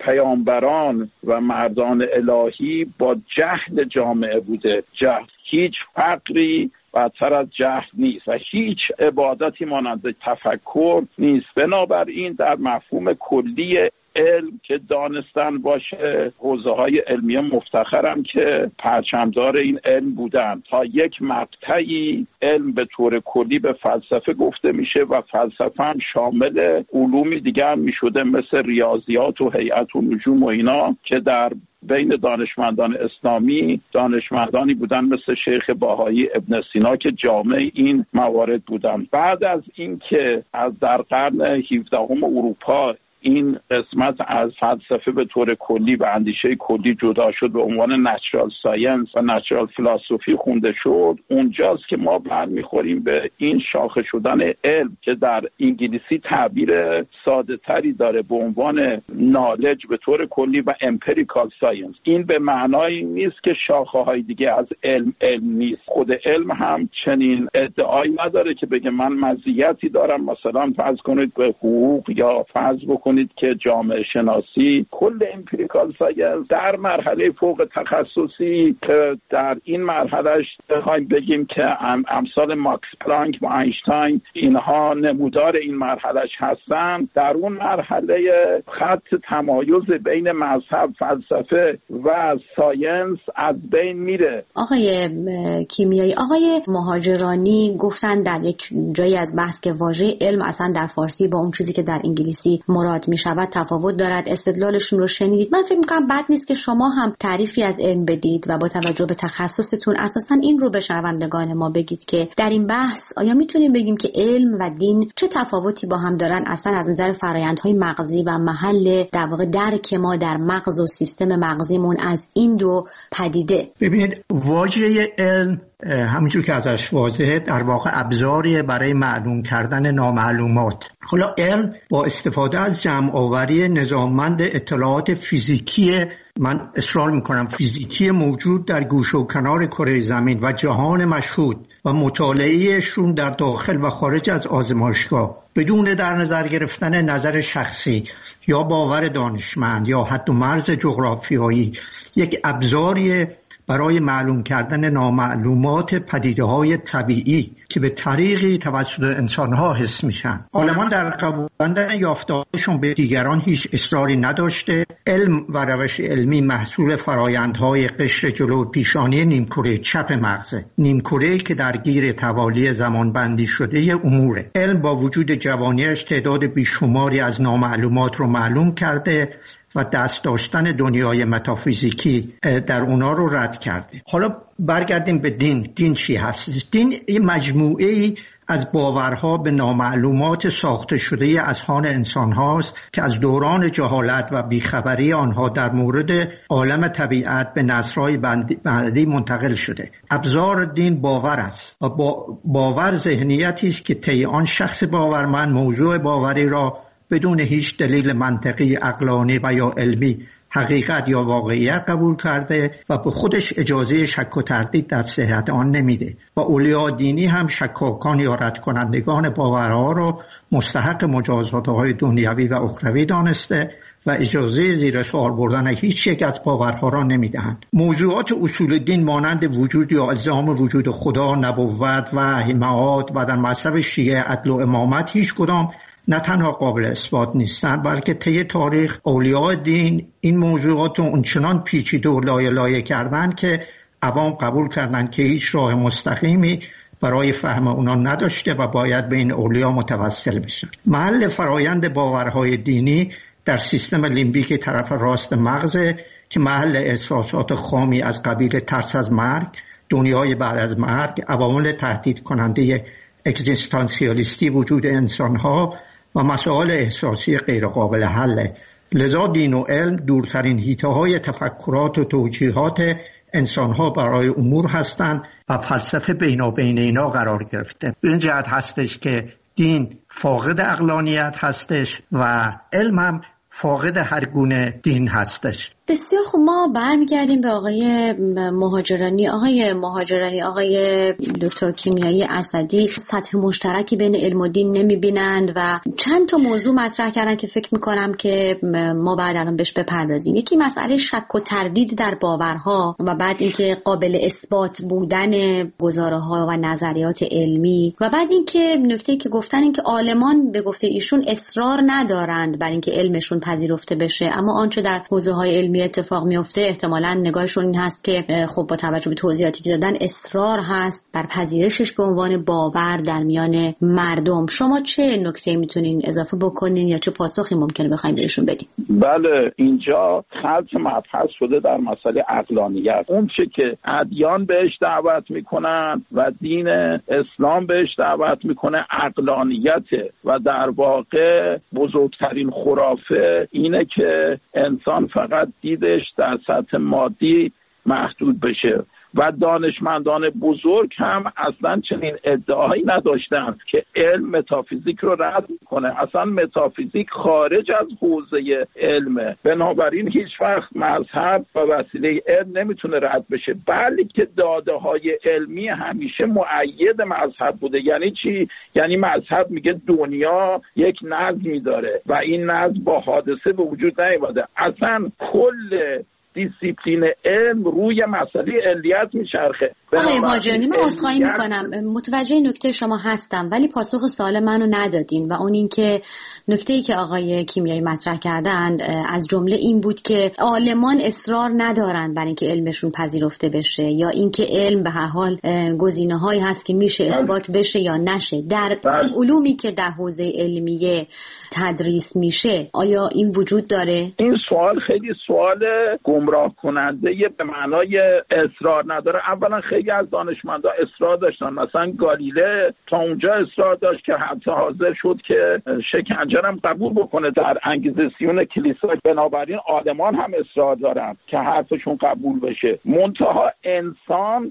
پیامبران و مردان الهی با جهل جامعه بوده. جهل هیچ فقری بدتر از جهل نیست و هیچ عبادتی مانند تفکر نیست. بنابراین در مفهوم کلی علم که دانستن باشه، حوزه های علمی مفتخرم که پرچمدار این علم بودن. تا یک مقطعی علم به طور کلی به فلسفه گفته میشه و فلسفه هم شامل علومی دیگه هم میشده مثل ریاضیات و هیئت و نجوم و اینا که در بین دانشمندان اسلامی دانشمندانی بودن مثل شیخ باهایی ابن سینا که جامع این موارد بودن. بعد از این که از در قرن هفدهم اروپا این قسمت از فلسفه به طور کلی و اندیشه کلی جدا شد به عنوان نچرال ساینس و نچرال فلسفی خونده شد، اونجاست که ما برمیخوریم به این شاخه شدن علم که در انگلیسی تعبیر ساده تری داره به عنوان نالج به طور کلی و امپریکال ساینس. این به معنای نیست که شاخه های دیگه از علم علم نیست. خود علم هم چنین ادعایی نداره که بگه من مزیتی دارم، مثلا فرض کنید به حقوق یا فرض بکنید که جامعه شناسی. کل امپریکال ساینس در مرحله فوق تخصصی که در این مرحلهش بخوایم بگیم که امثال ماکس پلانک و اینشتین اینها نمودار این مرحلهش هستن، در اون مرحله خط تمایز بین مذهب، فلسفه و ساینس از بین میره. آقای کیمیایی، آقای مهاجرانی گفتن در یک جایی از بحث که واژه علم اصلا در فارسی با اون چیزی که در انگلیسی مراد می شود تفاوت دارد. استدلالشون رو شنیدید. من فکر می‌کنم بد نیست که شما هم تعریفی از علم بدید و با توجه به تخصصتون اساساً این رو به شنوندگان ما بگید که در این بحث آیا میتونیم بگیم که علم و دین چه تفاوتی با هم دارن اصلا از نظر فرآیندهای مغزی و محل در واقع درک ما در مغز و سیستم مغزیمون از این دو پدیده؟ ببینید واژه علم همونجور که ازش واضحه در واقع ابزاری برای معلوم کردن نامعلومات. حالا علم با استفاده از جمع آوری نظاممند اطلاعات فیزیکی، من اصرار میکنم فیزیکی، موجود در گوشه و کنار کره زمین و جهان مشهود و مطالعهشون در داخل و خارج از آزمایشگاه بدون در نظر گرفتن نظر شخصی یا باور دانشمند یا حد و مرز جغرافیایی یک ابزاری برای معلوم کردن نامعلومات پدیده‌های طبیعی که به طریقی توسط انسان‌ها حس میشن. عالمان در قبول‌دادن یافته‌هاشون به دیگران هیچ اصراری نداشته. علم و روش علمی محصول فرایندهای قشر جلو پیشانی نیمکره چپ مغزه، نیمکره‌ای که درگیر توالی زمانبندی شده اموره. علم با وجود جوانیش تعداد بیشماری از نامعلومات رو معلوم کرده و دست داشتن دنیای متافیزیکی در اونا رو رد کرده. حالا برگردیم به دین. دین چی هست؟ دین یه مجموعه از باورها به نامعلومات ساخته شده اذهان انسان هاست که از دوران جهالت و بیخبری آنها در مورد عالم طبیعت به نسل‌های بعدی منتقل شده. ابزار دین باور است و با باور ذهنیتی است که طی آن شخص باورمند موضوع باوری را بدون هیچ دلیل منطقی، عقلانی و یا علمی حقیقت یا واقعیت قبول کرده و به خودش اجازه شک و تردید در صحت آن نمیده و اولیاء دینی هم شکاکان یا رد کنندگان باورها را مستحق مجازات‌های دنیوی و اخروی دانسته و اجازه زیر سوال بردن هیچ یک از باورها را نمیدهند. موضوعات اصول دین مانند وجود یا الزام وجود خدا، نبوت و حمایت و در مذهب شیعه عدل و امامت هیچ کدام نه تنها قابل اثبات نیستند بلکه طی تاریخ اولیاء دین این موضوعات رو اونچنان پیچیده و لایه لایه کردند که عوام قبول کردند که هیچ راه مستقیمی برای فهم اونا نداشته و باید به این اولیا متوسل بشن. محل فرایند باورهای دینی در سیستم لیمبیک طرف راست مغز که محل احساسات خامی از قبیل ترس از مرگ، دنیای بعد از مرگ، عوامل تهدید کننده اگزیستانسیالیستی وجود انسانها و مسائل احساسی غیرقابل حله. لذا دین و علم دورترین حیطه‌های تفکرات و توجیهات انسان‌ها برای امور هستند و فلسفه بینابین اینا قرار گرفته. به این جهت هستش که دین فاقد عقلانیت هستش و علم هم فاقد هر گونه دین هستش. بسیار خوب، ما برمیگردیم به آقای مهاجرانی. آقای مهاجرانی، آقای دکتر کیمیایی اسدی سطح مشترکی بین علم و دین نمیبینند و چند تا موضوع مطرح کردن که فکر میکنم که ما بعد الان بهش بپردازیم. یکی مسئله شک و تردید در باورها و بعد اینکه قابل اثبات بودن گزاره‌ها و نظریات علمی و بعد اینکه نکته‌ای که گفتن این که عالمان به گفته ایشون اصرار ندارند بر اینکه علمشون پذیرفته بشه، اما آنچه در حوزه‌های علمی اتفاق میفته احتمالاً نگاهشون این هست که خب با توجه به توضیحاتی که دادن اصرار هست بر پذیرشش به عنوان باور در میان مردم. شما چه نکته‌ای میتونین اضافه بکنین یا چه پاسخی ممکنه بخواید بهشون بدین؟ بله، اینجا خلط مبحث شده در مسئله عقلانیت. اون چه که ادیان بهش دعوت میکنن و دین اسلام بهش دعوت میکنه عقلانیته و در واقع بزرگترین خرافه اینه که انسان فقط دیدش در سطح مادی محدود بشه و دانشمندان بزرگ هم اصلا چنین ادعایی نداشتند که علم متافیزیک رو رد کنه. اصلا متافیزیک خارج از حوزه علمه، بنابراین هیچ وقت مذهب و وسیله علم نمیتونه رد بشه، بلکه داده های علمی همیشه مؤید مذهب بوده. یعنی چی؟ یعنی مذهب میگه دنیا یک نظمی داره و این نظم با حادثه به وجود نیامده. اصلا کل دیسیپلین علم روی مسئله علیت میچرخه. آقای مهاجرانی، من عذرخواهی میکنم، متوجه نکته شما هستم ولی پاسخ سوال منو ندادین و اون این که نکته‌ای که آقای کیمیایی مطرح کردن از جمله این بود که عالمان اصرار ندارن برای اینکه علمشون پذیرفته بشه یا اینکه علم به هر حال گزینه‌هایی هست که میشه اثبات بشه یا نشه. در علومی که در حوزه علمیه تدریس میشه آیا این وجود داره؟ این سوال خیلی سوال گمراه کننده به معنای اصرار نداره. اولا خیلی از دانشمندا اصرار داشتن، مثلا گالیله تا اونجا اصرار داشت که حتی حاضر شد که شکنجه هم قبول بکنه در انگیزیسیون کلیسا. بنابراین عالمان هم اصرار دارن که حرفشون قبول بشه. منتها انسان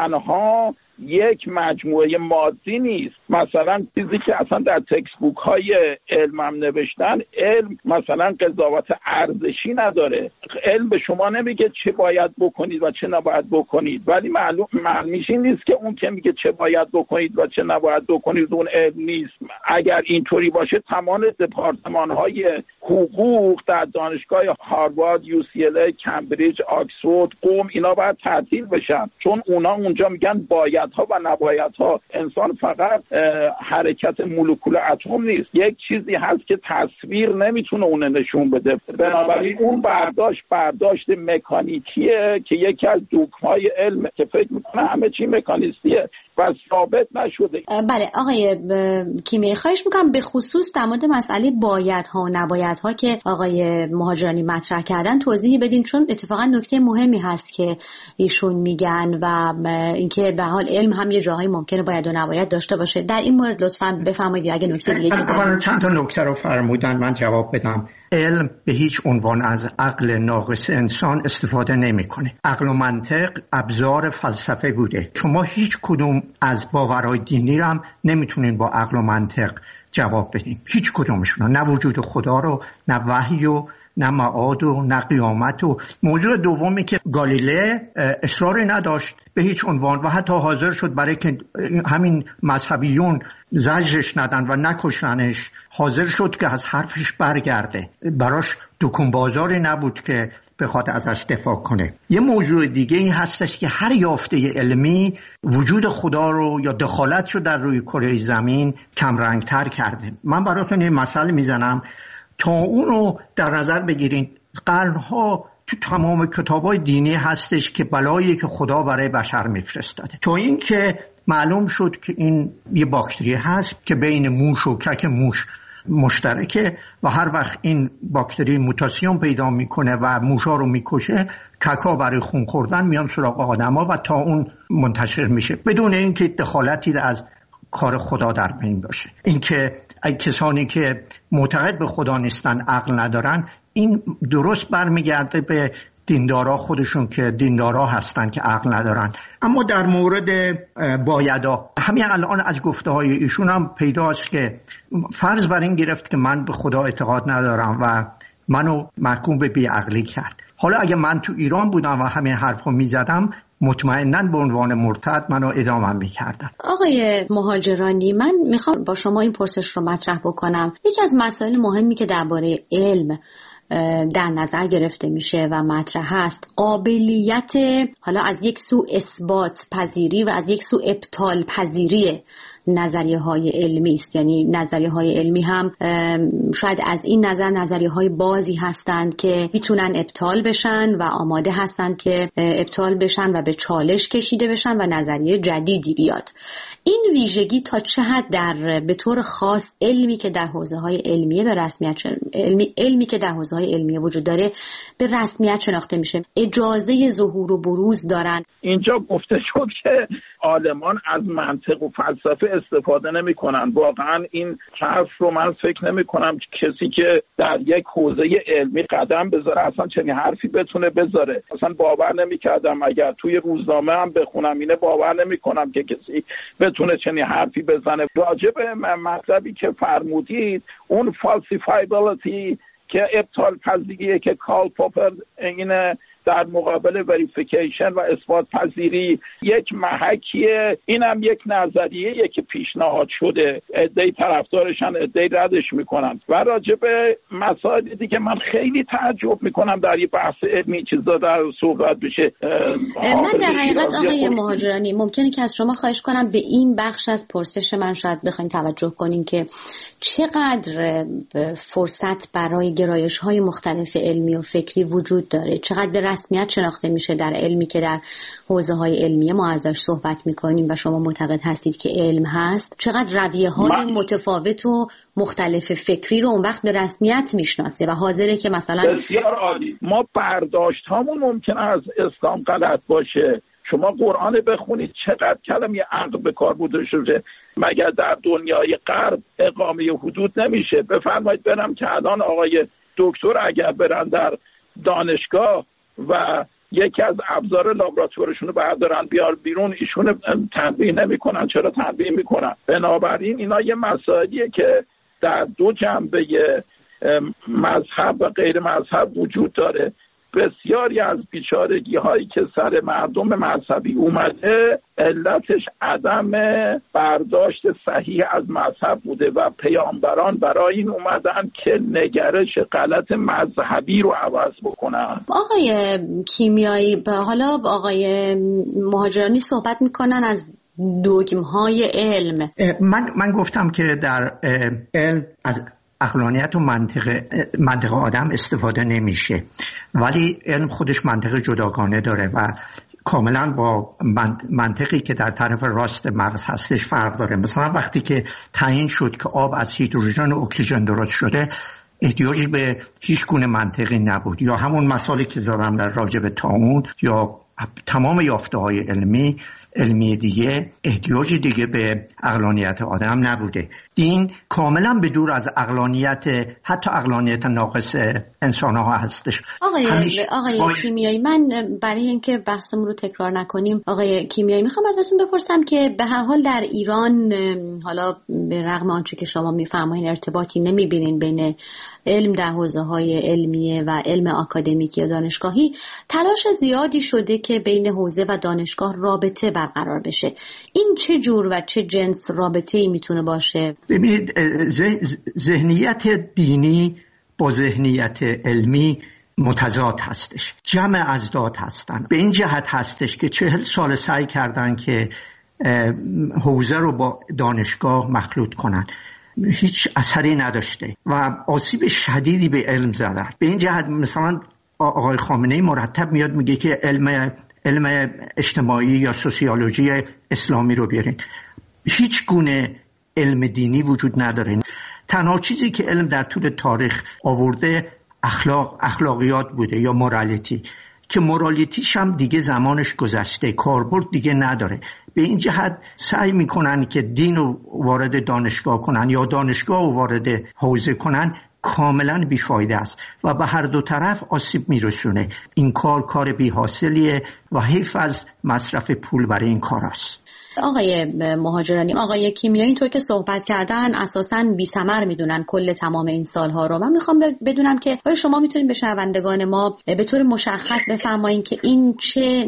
تنها یک مجموعه مادی نیست. مثلا چیزی که اصلا در تکست بوک های علم هم نوشتن، علم مثلا قضاوت ارزشی نداره. علم به شما نمیگه چه باید بکنید و چه نباید بکنید، ولی معلوم معنیش این نیست که اون که میگه چه باید بکنید و چه نباید بکنید اون علم نیست. اگر اینطوری باشه تمام دپارتمان های حقوق در دانشگاه هاروارد، یو سی ال ای، کمبریج، آکسفورد، قم اینا باید تعطیل بشن، چون اونا اونجا میگن باید ها و نباید ها. انسان فقط حرکت مولکول اتم نیست، یک چیزی هست که تصویر نمیتونه اون نشون بده. بنابراین اون برداشت برداشت مکانیکیه که یکی از دگمای علم که فکر میکنه همه چی مکانیستیه و ثابت نشده. بله آقای کیمیایی، خواهش میکنم به خصوص در مورد مسئله بایدها و نبایدها که آقای مهاجرانی مطرح کردن توضیح بدین، چون اتفاقا نکته مهمی هست که ایشون میگن و اینکه به حال علم هم یه جاهایی ممکنه باید و نباید داشته باشه. در این مورد لطفاً بفرمایید اگه نکته دیگه که دارید. چند تا نکته رو فرمودن من جواب بدم. علم به هیچ عنوان از عقل ناقص انسان استفاده نمیکنه. عقل و منطق ابزار فلسفه بوده. شما هیچ کدوم از باورهای دینی رو هم نمیتونین با عقل و منطق جواب بدین، هیچ کدومشون، نه وجود خدا رو، نه وحی و نه معاد و نه قیامت. و موضوع دومی که گالیله اصراری نداشت به هیچ عنوان و حتی حاضر شد برای که همین مذهبیون زجرش ندن و نکشنش، حاضر شد که از حرفش برگرده. براش دکون بازاری نبود که بخواد ازش دفاع کنه. یه موضوع دیگه این هستش که هر یافته علمی وجود خدا رو یا دخالت رو در روی کره زمین کمرنگتر کرده. من براتون یه مثال میزنم تا اونو در نظر بگیرین. قرنها تو تمام کتابای دینی هستش که بلایی که خدا برای بشر میفرستاده، تا این که معلوم شد که این یه باکتری هست که بین موش و کک موش مشترکه و هر وقت این باکتری موتاسیون پیدا میکنه و موشا رو میکشه، ککا برای خون خوردن میان سراغ آدما و تا اون منتشر میشه بدون اینکه دخالتی از کار خدا در بین باشه. اینکه کسانی که معتقد به خدا نیستن، عقل ندارن، این درست برمیگرده به دیندارا خودشون که دیندارا هستن که عقل ندارن. اما در مورد بایدا همین الان از گفته های ایشون هم پیداست که فرض بر این گرفت که من به خدا اعتقاد ندارم و منو محکوم به بیعقلی کرد. حالا اگه من تو ایران بودم و همین حرفو میزدم مطمئناً به عنوان مرتد منو اعدام میکردن. آقای مهاجرانی، من میخوام با شما این پرسش رو مطرح بکنم. یکی از مسائل مهمی که درباره علم در نظر گرفته میشه و مطرح هست قابلیت حالا از یک سو اثبات پذیری و از یک سو ابطال پذیری نظریه های علمی است. یعنی نظریه های علمی هم شاید از این نظر نظریه های بازی هستند که میتونن ابطال بشن و آماده هستند که ابطال بشن و به چالش کشیده بشن و نظریه جدیدی بیاد. این ویژگی تا چه حد در به طور خاص علمی که در حوزه های علمیه به رسمیت علمی علمی که در حوزه های علمیه وجود داره به رسمیت شناخته میشه اجازه ظهور و بروز دارن؟ اینجا گفته شد که عالمان از منطق و فلسفه استفاده نمی کنن. واقعا این حرف رو من فکر نمی کنم کسی که در یک حوزه علمی قدم بذاره اصلا چنین حرفی بتونه بذاره. اصلا باور نمی کردم اگر توی روزنامه هم بخونم اینه باور نمی کنم که کسی بتونه چنین حرفی بزنه. راجع به مطلبی که فرمودید اون فالسیفایبلیتی که ابطال پذیریه که کارل پاپر اینه در مقابل وریفیکیشن و اثبات پذیری یک محکیه، اینم یک نظریه که پیشنهاد شده، عده‌ای طرفدارشن عده‌ای ردش میکنن. و راجع به مسائل دیگه من خیلی تعجب میکنم در یه بحث علمی چیزا در صحبت بشه. من در حقیقت آقای مهاجرانی ممکنه که از شما خواهش کنم به این بخش از پرسش من شاید بخواید توجه کنین که چقدر فرصت برای گرایش‌های مختلف علمی و فکری وجود داره، چقدر به رسمیت شناخته میشه در علمی که در حوزه‌های علمیه ما ازش صحبت میکنیم و شما معتقد هستید که علم هست، چقدر رویه‌های من... متفاوت و مختلف فکری رو اون وقت به رسمیت میشناسه و حاضره که مثلا بسیار عالی. ما برداشت هامون ممکنه از اسلام غلط باشه. شما قرآن بخونید چقدر کلمه عقل به کار برده شده، مگر در دنیای غرب اقامه حدود نمیشه؟ بفرمایید برم که الان آقای دکتر اگر برن در دانشگاه و یکی از ابزار لابراتوارشون رو بردارن بیار بیرون، ایشون تنبیه نمیکنن. چرا تنبیه میکنن؟ بنابراین اینا یه مسائلیه که در دو جنبه مذهب و غیر مذهب وجود داره. بسیاری از بیچارگی هایی که سر مردم مذهبی اومده علتش عدم برداشت صحیح از مذهب بوده و پیامبران برای این اومدن که نگرش غلط مذهبی رو عوض بکنن. آقای کیمیایی، حالا آقای مهاجرانی صحبت میکنن از دوگم های علم. من من گفتم که در علم از عقلانیت و منطق منطق آدم استفاده نمیشه، ولی علم خودش منطق جداگانه داره و کاملا با منطقی که در طرف راست مغز هستش فرق داره. مثلا وقتی که تعیین شد که آب از هیدروژن و اکسیژن درست شده احتیاجی به هیچ گونه منطقی نبود، یا همون مسائلی که زدم در راجع به طاعون یا تمام یافته‌های علمی علمی دیگه احتیاجی دیگه به عقلانیت آدم نبوده. این کاملا به دور از عقلانیت، حتی عقلانیت ناقص انسان‌ها هستش. آقای آقای باید... کیمیایی، من برای اینکه بحثمون رو تکرار نکنیم آقای کیمیایی میخوام ازتون بپرسم که به هر حال در ایران حالا به رغم آنچه که شما میفرمایین ارتباطی نمیبینین بین علم در حوزه‌های علمیه و علم آکادمیکی یا دانشگاهی، تلاش زیادی شده که بین حوزه و دانشگاه رابطه برقرار بشه. این چه جور و چه جنس رابطه‌ای میتونه باشه؟ ببینید ذهنیت دینی با ذهنیت علمی متضاد هستش، جمع ازداد هستن. به این جهت هستش که چهل سال سعی کردن که حوزه رو با دانشگاه مخلوط کنن، هیچ اثری نداشته و آسیب شدیدی به علم زدن. به این جهت مثلا آقای خامنه‌ای مرتب میاد میگه که علم علم اجتماعی یا سوسیولوژی اسلامی رو بیارین. هیچ گونه علم دینی وجود نداره. تنها چیزی که علم در طول تاریخ آورده اخلاق اخلاقیات بوده یا مورالیتی، که مورالیتیش هم دیگه زمانش گذشته، کاربرد دیگه نداره. به این جهت سعی میکنن که دین رو وارد دانشگاه کنن یا دانشگاه رو وارد حوزه کنن، کاملا بیفایده است و به هر دو طرف آسیب میرسونه. این کار کار بی‌حاصلیه و حیف از مصرف پول برای این کار است. آقای مهاجرانی، آقای کیمیایی اینطور که صحبت کردن اساساً بی‌ثمر میدونن کل تمام این سالها رو. من میخوام بدونم که آیا شما میتونید به شنوندگان ما به طور مشخص بفرمایید که این چه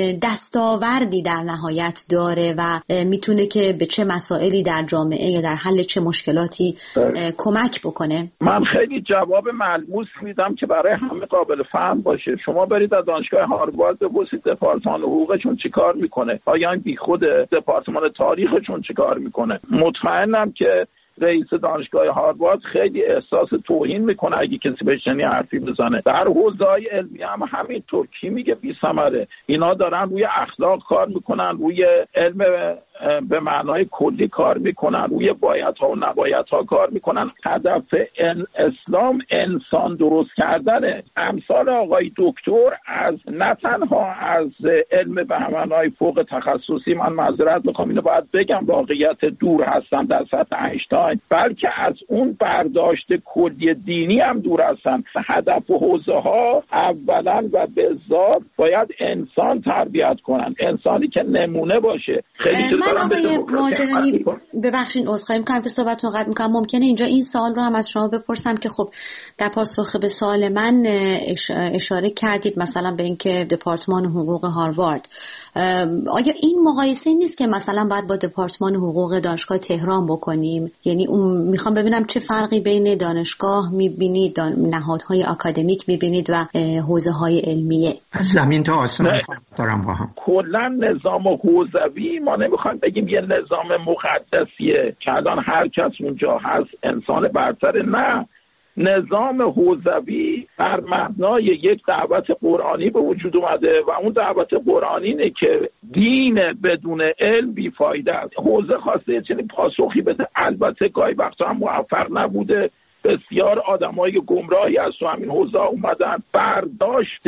دستاوردی در نهایت داره و میتونه که به چه مسائلی در جامعه یا در حل چه مشکلاتی کمک بکنه؟ من خیلی جواب ملموس میدم که برای همه قابل فهم باشه. شما برید از دانشگاه هاروارد بپرسید دپارتمان حقوقشون چیکار میکنه، آیا این بیخوده؟ دپارتمان تاریخشون چیکار میکنه؟ مطمئنم که رئیس دانشگاه هاروارد خیلی احساس توهین میکنه اگه کسی بهش چنین حرفی بزنه. در حوزه‌های علمی هم همینطور. کی میگه بی ثمره؟ اینا دارن روی اخلاق کار میکنن، روی علم به معنای کلی کار میکنن، روی بایدها و نبایدها کار میکنن. هدف اسلام انسان درست کردنه. امثال آقای دکتر از نه تنها از علم به معنای فوق تخصصی، من معذرت میخوام اینو باید بگم، واقعیت دور هستن در سطح اینشتین، بلکه از اون برداشت کلی دینی هم دور هستن. هدف و حوزه ها اولا و به ذات باید انسان تربیت کنن، انسانی که نمونه باشه. خیلی من آقای مهاجرانی ببخشید عذرخواهی میکنم که صحبتتون قطع میکنم. ممکنه اینجا این سوال رو هم از شما بپرسم که خب در پاسخ به سوال من اشاره کردید مثلا به اینکه دپارتمان حقوق هاروارد، آیا این مقایسه نیست که مثلا باید با دپارتمان حقوق دانشگاه تهران بکنیم؟ یعنی اون میخوام ببینم چه فرقی بین دانشگاه میبینید، نهادهای آکادمیک میبینید و حوزه های علمیه؟ زمین تا آسمان دارم با هم. کلا نظام حوزوی ما نمیخوایم بگیم یه نظام مقدسیه که الان هر کس اونجا هست انسان برتره. نه، نظام حوزوی بر مبنای یک دعوت قرآنی به وجود اومده و اون دعوت قرآنی اینه که دین بدون علم بیفایده است. حوزه خواسته یه چنین پاسخی بده، البته گاهی وقتا هم موفق نبوده. بسیار آدمای گمراهی از تو همین حوزه اومدن. برداشت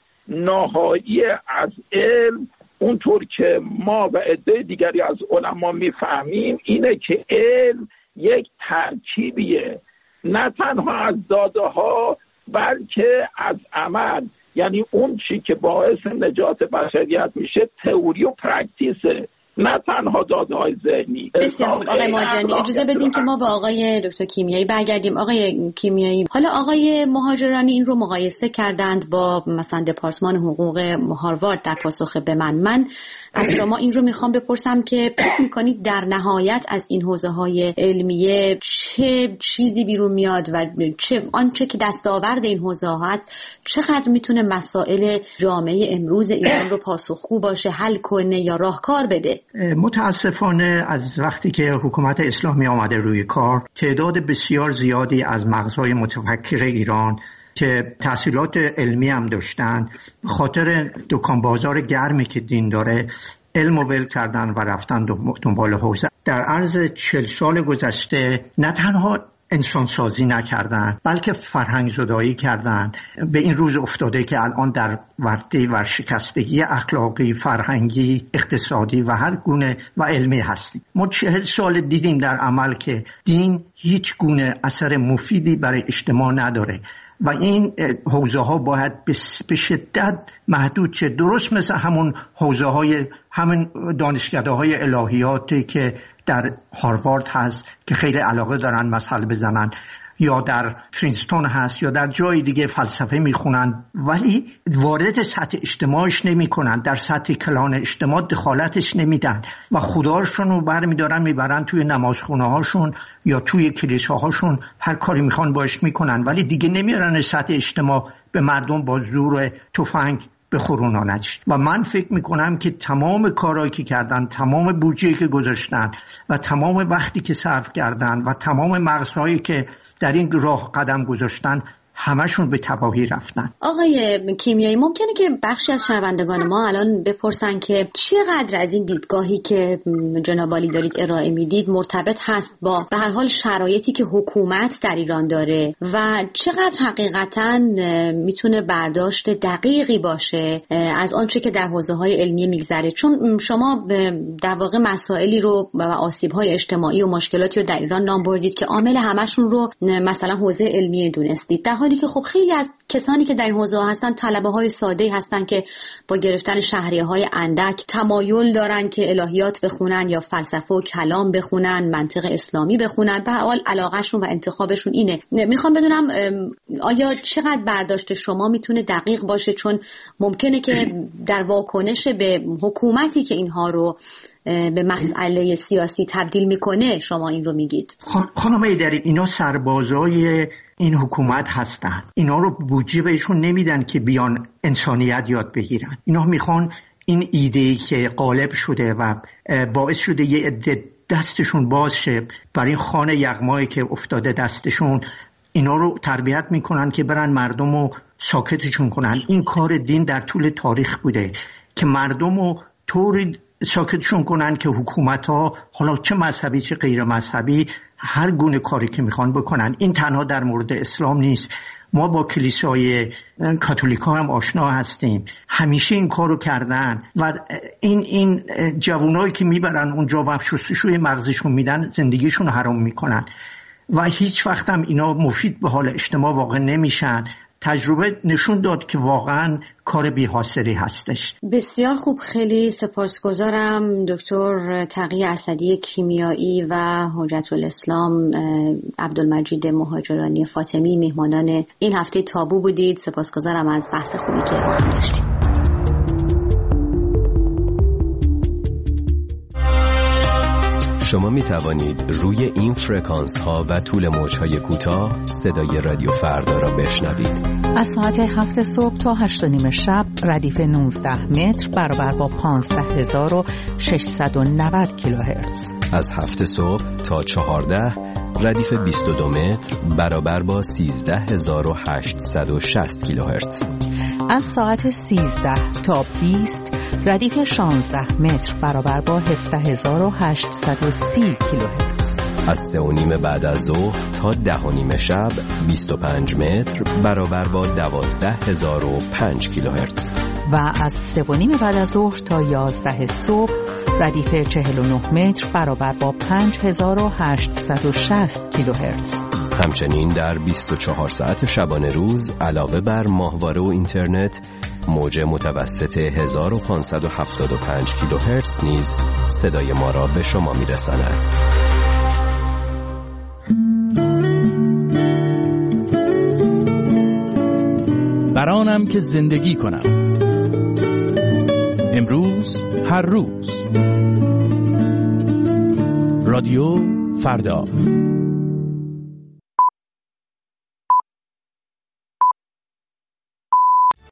نهایی از علم اونطور که ما و عده دیگری از علما میفهمیم اینه که علم یک ترکیبیه، نه تنها از داده ها بلکه از عمل. یعنی اون چی که باعث نجات بشریت میشه تئوری و پرکتیسه، نه تنها داده های ذهنی. بسیار آقای مهاجرانی، اجازه بدین که ما با آقای دکتر کیمیایی برگردیم. آقای کیمیایی، حالا آقای مهاجرانی این رو مقایسه کردند با مثلا دپارتمان حقوق هاروارد در پاسخ به من. من از شما این رو میخوام بپرسم که فکر میکنید در نهایت از این حوزه های علمیه چه چیزی بیرون میاد و چه آنچه که دستاورد این حوزه ها هست چقدر میتونه مسائل جامعه امروز ایران رو پاسخگو باشه، حل کنه یا راهکار بده؟ متاسفانه از وقتی که حکومت اسلامی آمده روی کار، تعداد بسیار زیادی از مغزهای متفکر ایران که تحصیلات علمی هم داشتن، خاطر دکان بازار گرمی که دین داره علم و ول کردن و رفتن دنبال حوزه. در عرض چل سال گذشته نه تنها انسان سازی نکردن بلکه فرهنگ زدایی کردن. به این روز افتاده که الان در ورطه ورشکستگی اخلاقی، فرهنگی، اقتصادی و هر گونه و علمی هستیم. ما چهل سال دیدیم در عمل که دین هیچ گونه اثر مفیدی برای اجتماع نداره و این حوزه ها باید به شدت محدود شه، درست مثل همون حوزه های همون دانشکده های الهیاتی که در هاروارد هست که خیلی علاقه دارن مسئله بزنن، یا در پرینستون هست یا در جای دیگه فلسفه میخونن ولی وارد سطح اجتماعش نمی کنن، در سطح کلان اجتماع دخالتش نمیدن و خداشون رو برمیدارن میبرن توی نمازخونه هاشون یا توی کلیساهاشون، هر کاری میخوان باش میکنن ولی دیگه نمیارن سطح اجتماع به مردم با زور تفنگ به خورونانش. و من فکر میکنم که تمام کارهایی که کردن، تمام بودجه‌ای که گذاشتن و تمام وقتی که صرف کردن و تمام مغزهایی که در این راه قدم گذاشتن همشون به تباهی رفتن. آقای کیمیایی، ممکنه که بخشی از شنوندگان ما الان بپرسن که چقدر از این دیدگاهی که جناب عالی دارید ارائه میدید مرتبط هست با به هر حال شرایطی که حکومت در ایران داره و چقدر حقیقتاً میتونه برداشت دقیقی باشه از آنچه که در حوزه‌های علمی میگذره، چون شما در واقع مسائلی رو و آسیب‌های اجتماعی و مشکلاتی رو در ایران نام بردید که عامل همشون رو مثلا حوزه علمی دونستید، در حالی که خب خیلی از کسانی که در این حوزه هستن طلبه‌های ساده‌ای هستن که با گرفتن شهریه‌های اندک تمایل دارن که الهیات بخونن یا فلسفه و کلام بخونن، منطق اسلامی بخونن، به هر حال علاقه‌شون و انتخابشون اینه. میخوام بدونم آیا چقدر برداشت شما میتونه دقیق باشه، چون ممکنه که در واکنش به حکومتی که اینها رو به مسئله سیاسی تبدیل میکنه شما این رو میگید. خانم ایدری، اینا سربازای این حکومت هستن، اینا رو بودجه بهشون نمیدن که بیان انسانیت یاد بگیرن. اینا میخوان این ایده‌ای که غالب شده و باعث شده یه عده دستشون باز شه برای این خانه یغمایی که افتاده دستشون، اینا رو تربیت میکنن که برن مردم رو ساکتشون کنن. این کار دین در طول تاریخ بوده که مردم رو طوری ساکتشون کنن که حکومت ها، حالا چه مذهبی چه غیر مذهبی، هر گونه کاری که میخوان بکنن. این تنها در مورد اسلام نیست، ما با کلیسای کاتولیک ها هم آشنا هستیم، همیشه این کارو کردن و این این جوانایی که میبرن اونجا و شستشوی مغزشون میدن زندگیشون حرام میکنن و هیچ وقت هم اینا مفید به حال اجتماع واقع نمیشن. تجربه نشون داد که واقعا کار بی‌حاصلی هستش. بسیار خوب، خیلی سپاسگزارم دکتر تقی اسدی کیمیایی و حجت الاسلام عبدالمجید مهاجرانی فاطمی میهمانان این هفته تابو بودید. سپاسگزارم از بحث خوبی که با هم داشتیم. شما می توانید روی این فرکانس ها و طول موج های کوتاه صدای رادیو فردا را بشنوید. از ساعت هفت صبح تا هشت و نیم شب ردیف نوزده متر برابر با پانزده هزار و ششصد و نود کیلوهرتز. از هفت صبح تا چهارده ردیف بیست و دو متر برابر با سیزده هزار و هشتصد و شصت کیلوهرتز. از ساعت سیزده تا بیست ردیف شانزده متر برابر با هفده هزار و هشتصد و سی کیلوهرتز. از سه و نیم بعد از ظهر تا ده و نیم شب بیست و پنج متر برابر با دوازده هزار و پنج کیلوهرتز. و از سه و نیم بعد از ظهر تا یازده صبح ردیف چهل و نه متر برابر با پنج هزار و هشتصد و شصت کیلوهرتز. همچنین در بیست و چهار ساعت شبانه روز علاوه بر ماهواره و اینترنت، موج متوسط هزار و پانصد و هفتاد و پنج کیلوهرتز نیز صدای ما را به شما میرساند. برانم که زندگی کنم، امروز هر روز، رادیو فردا.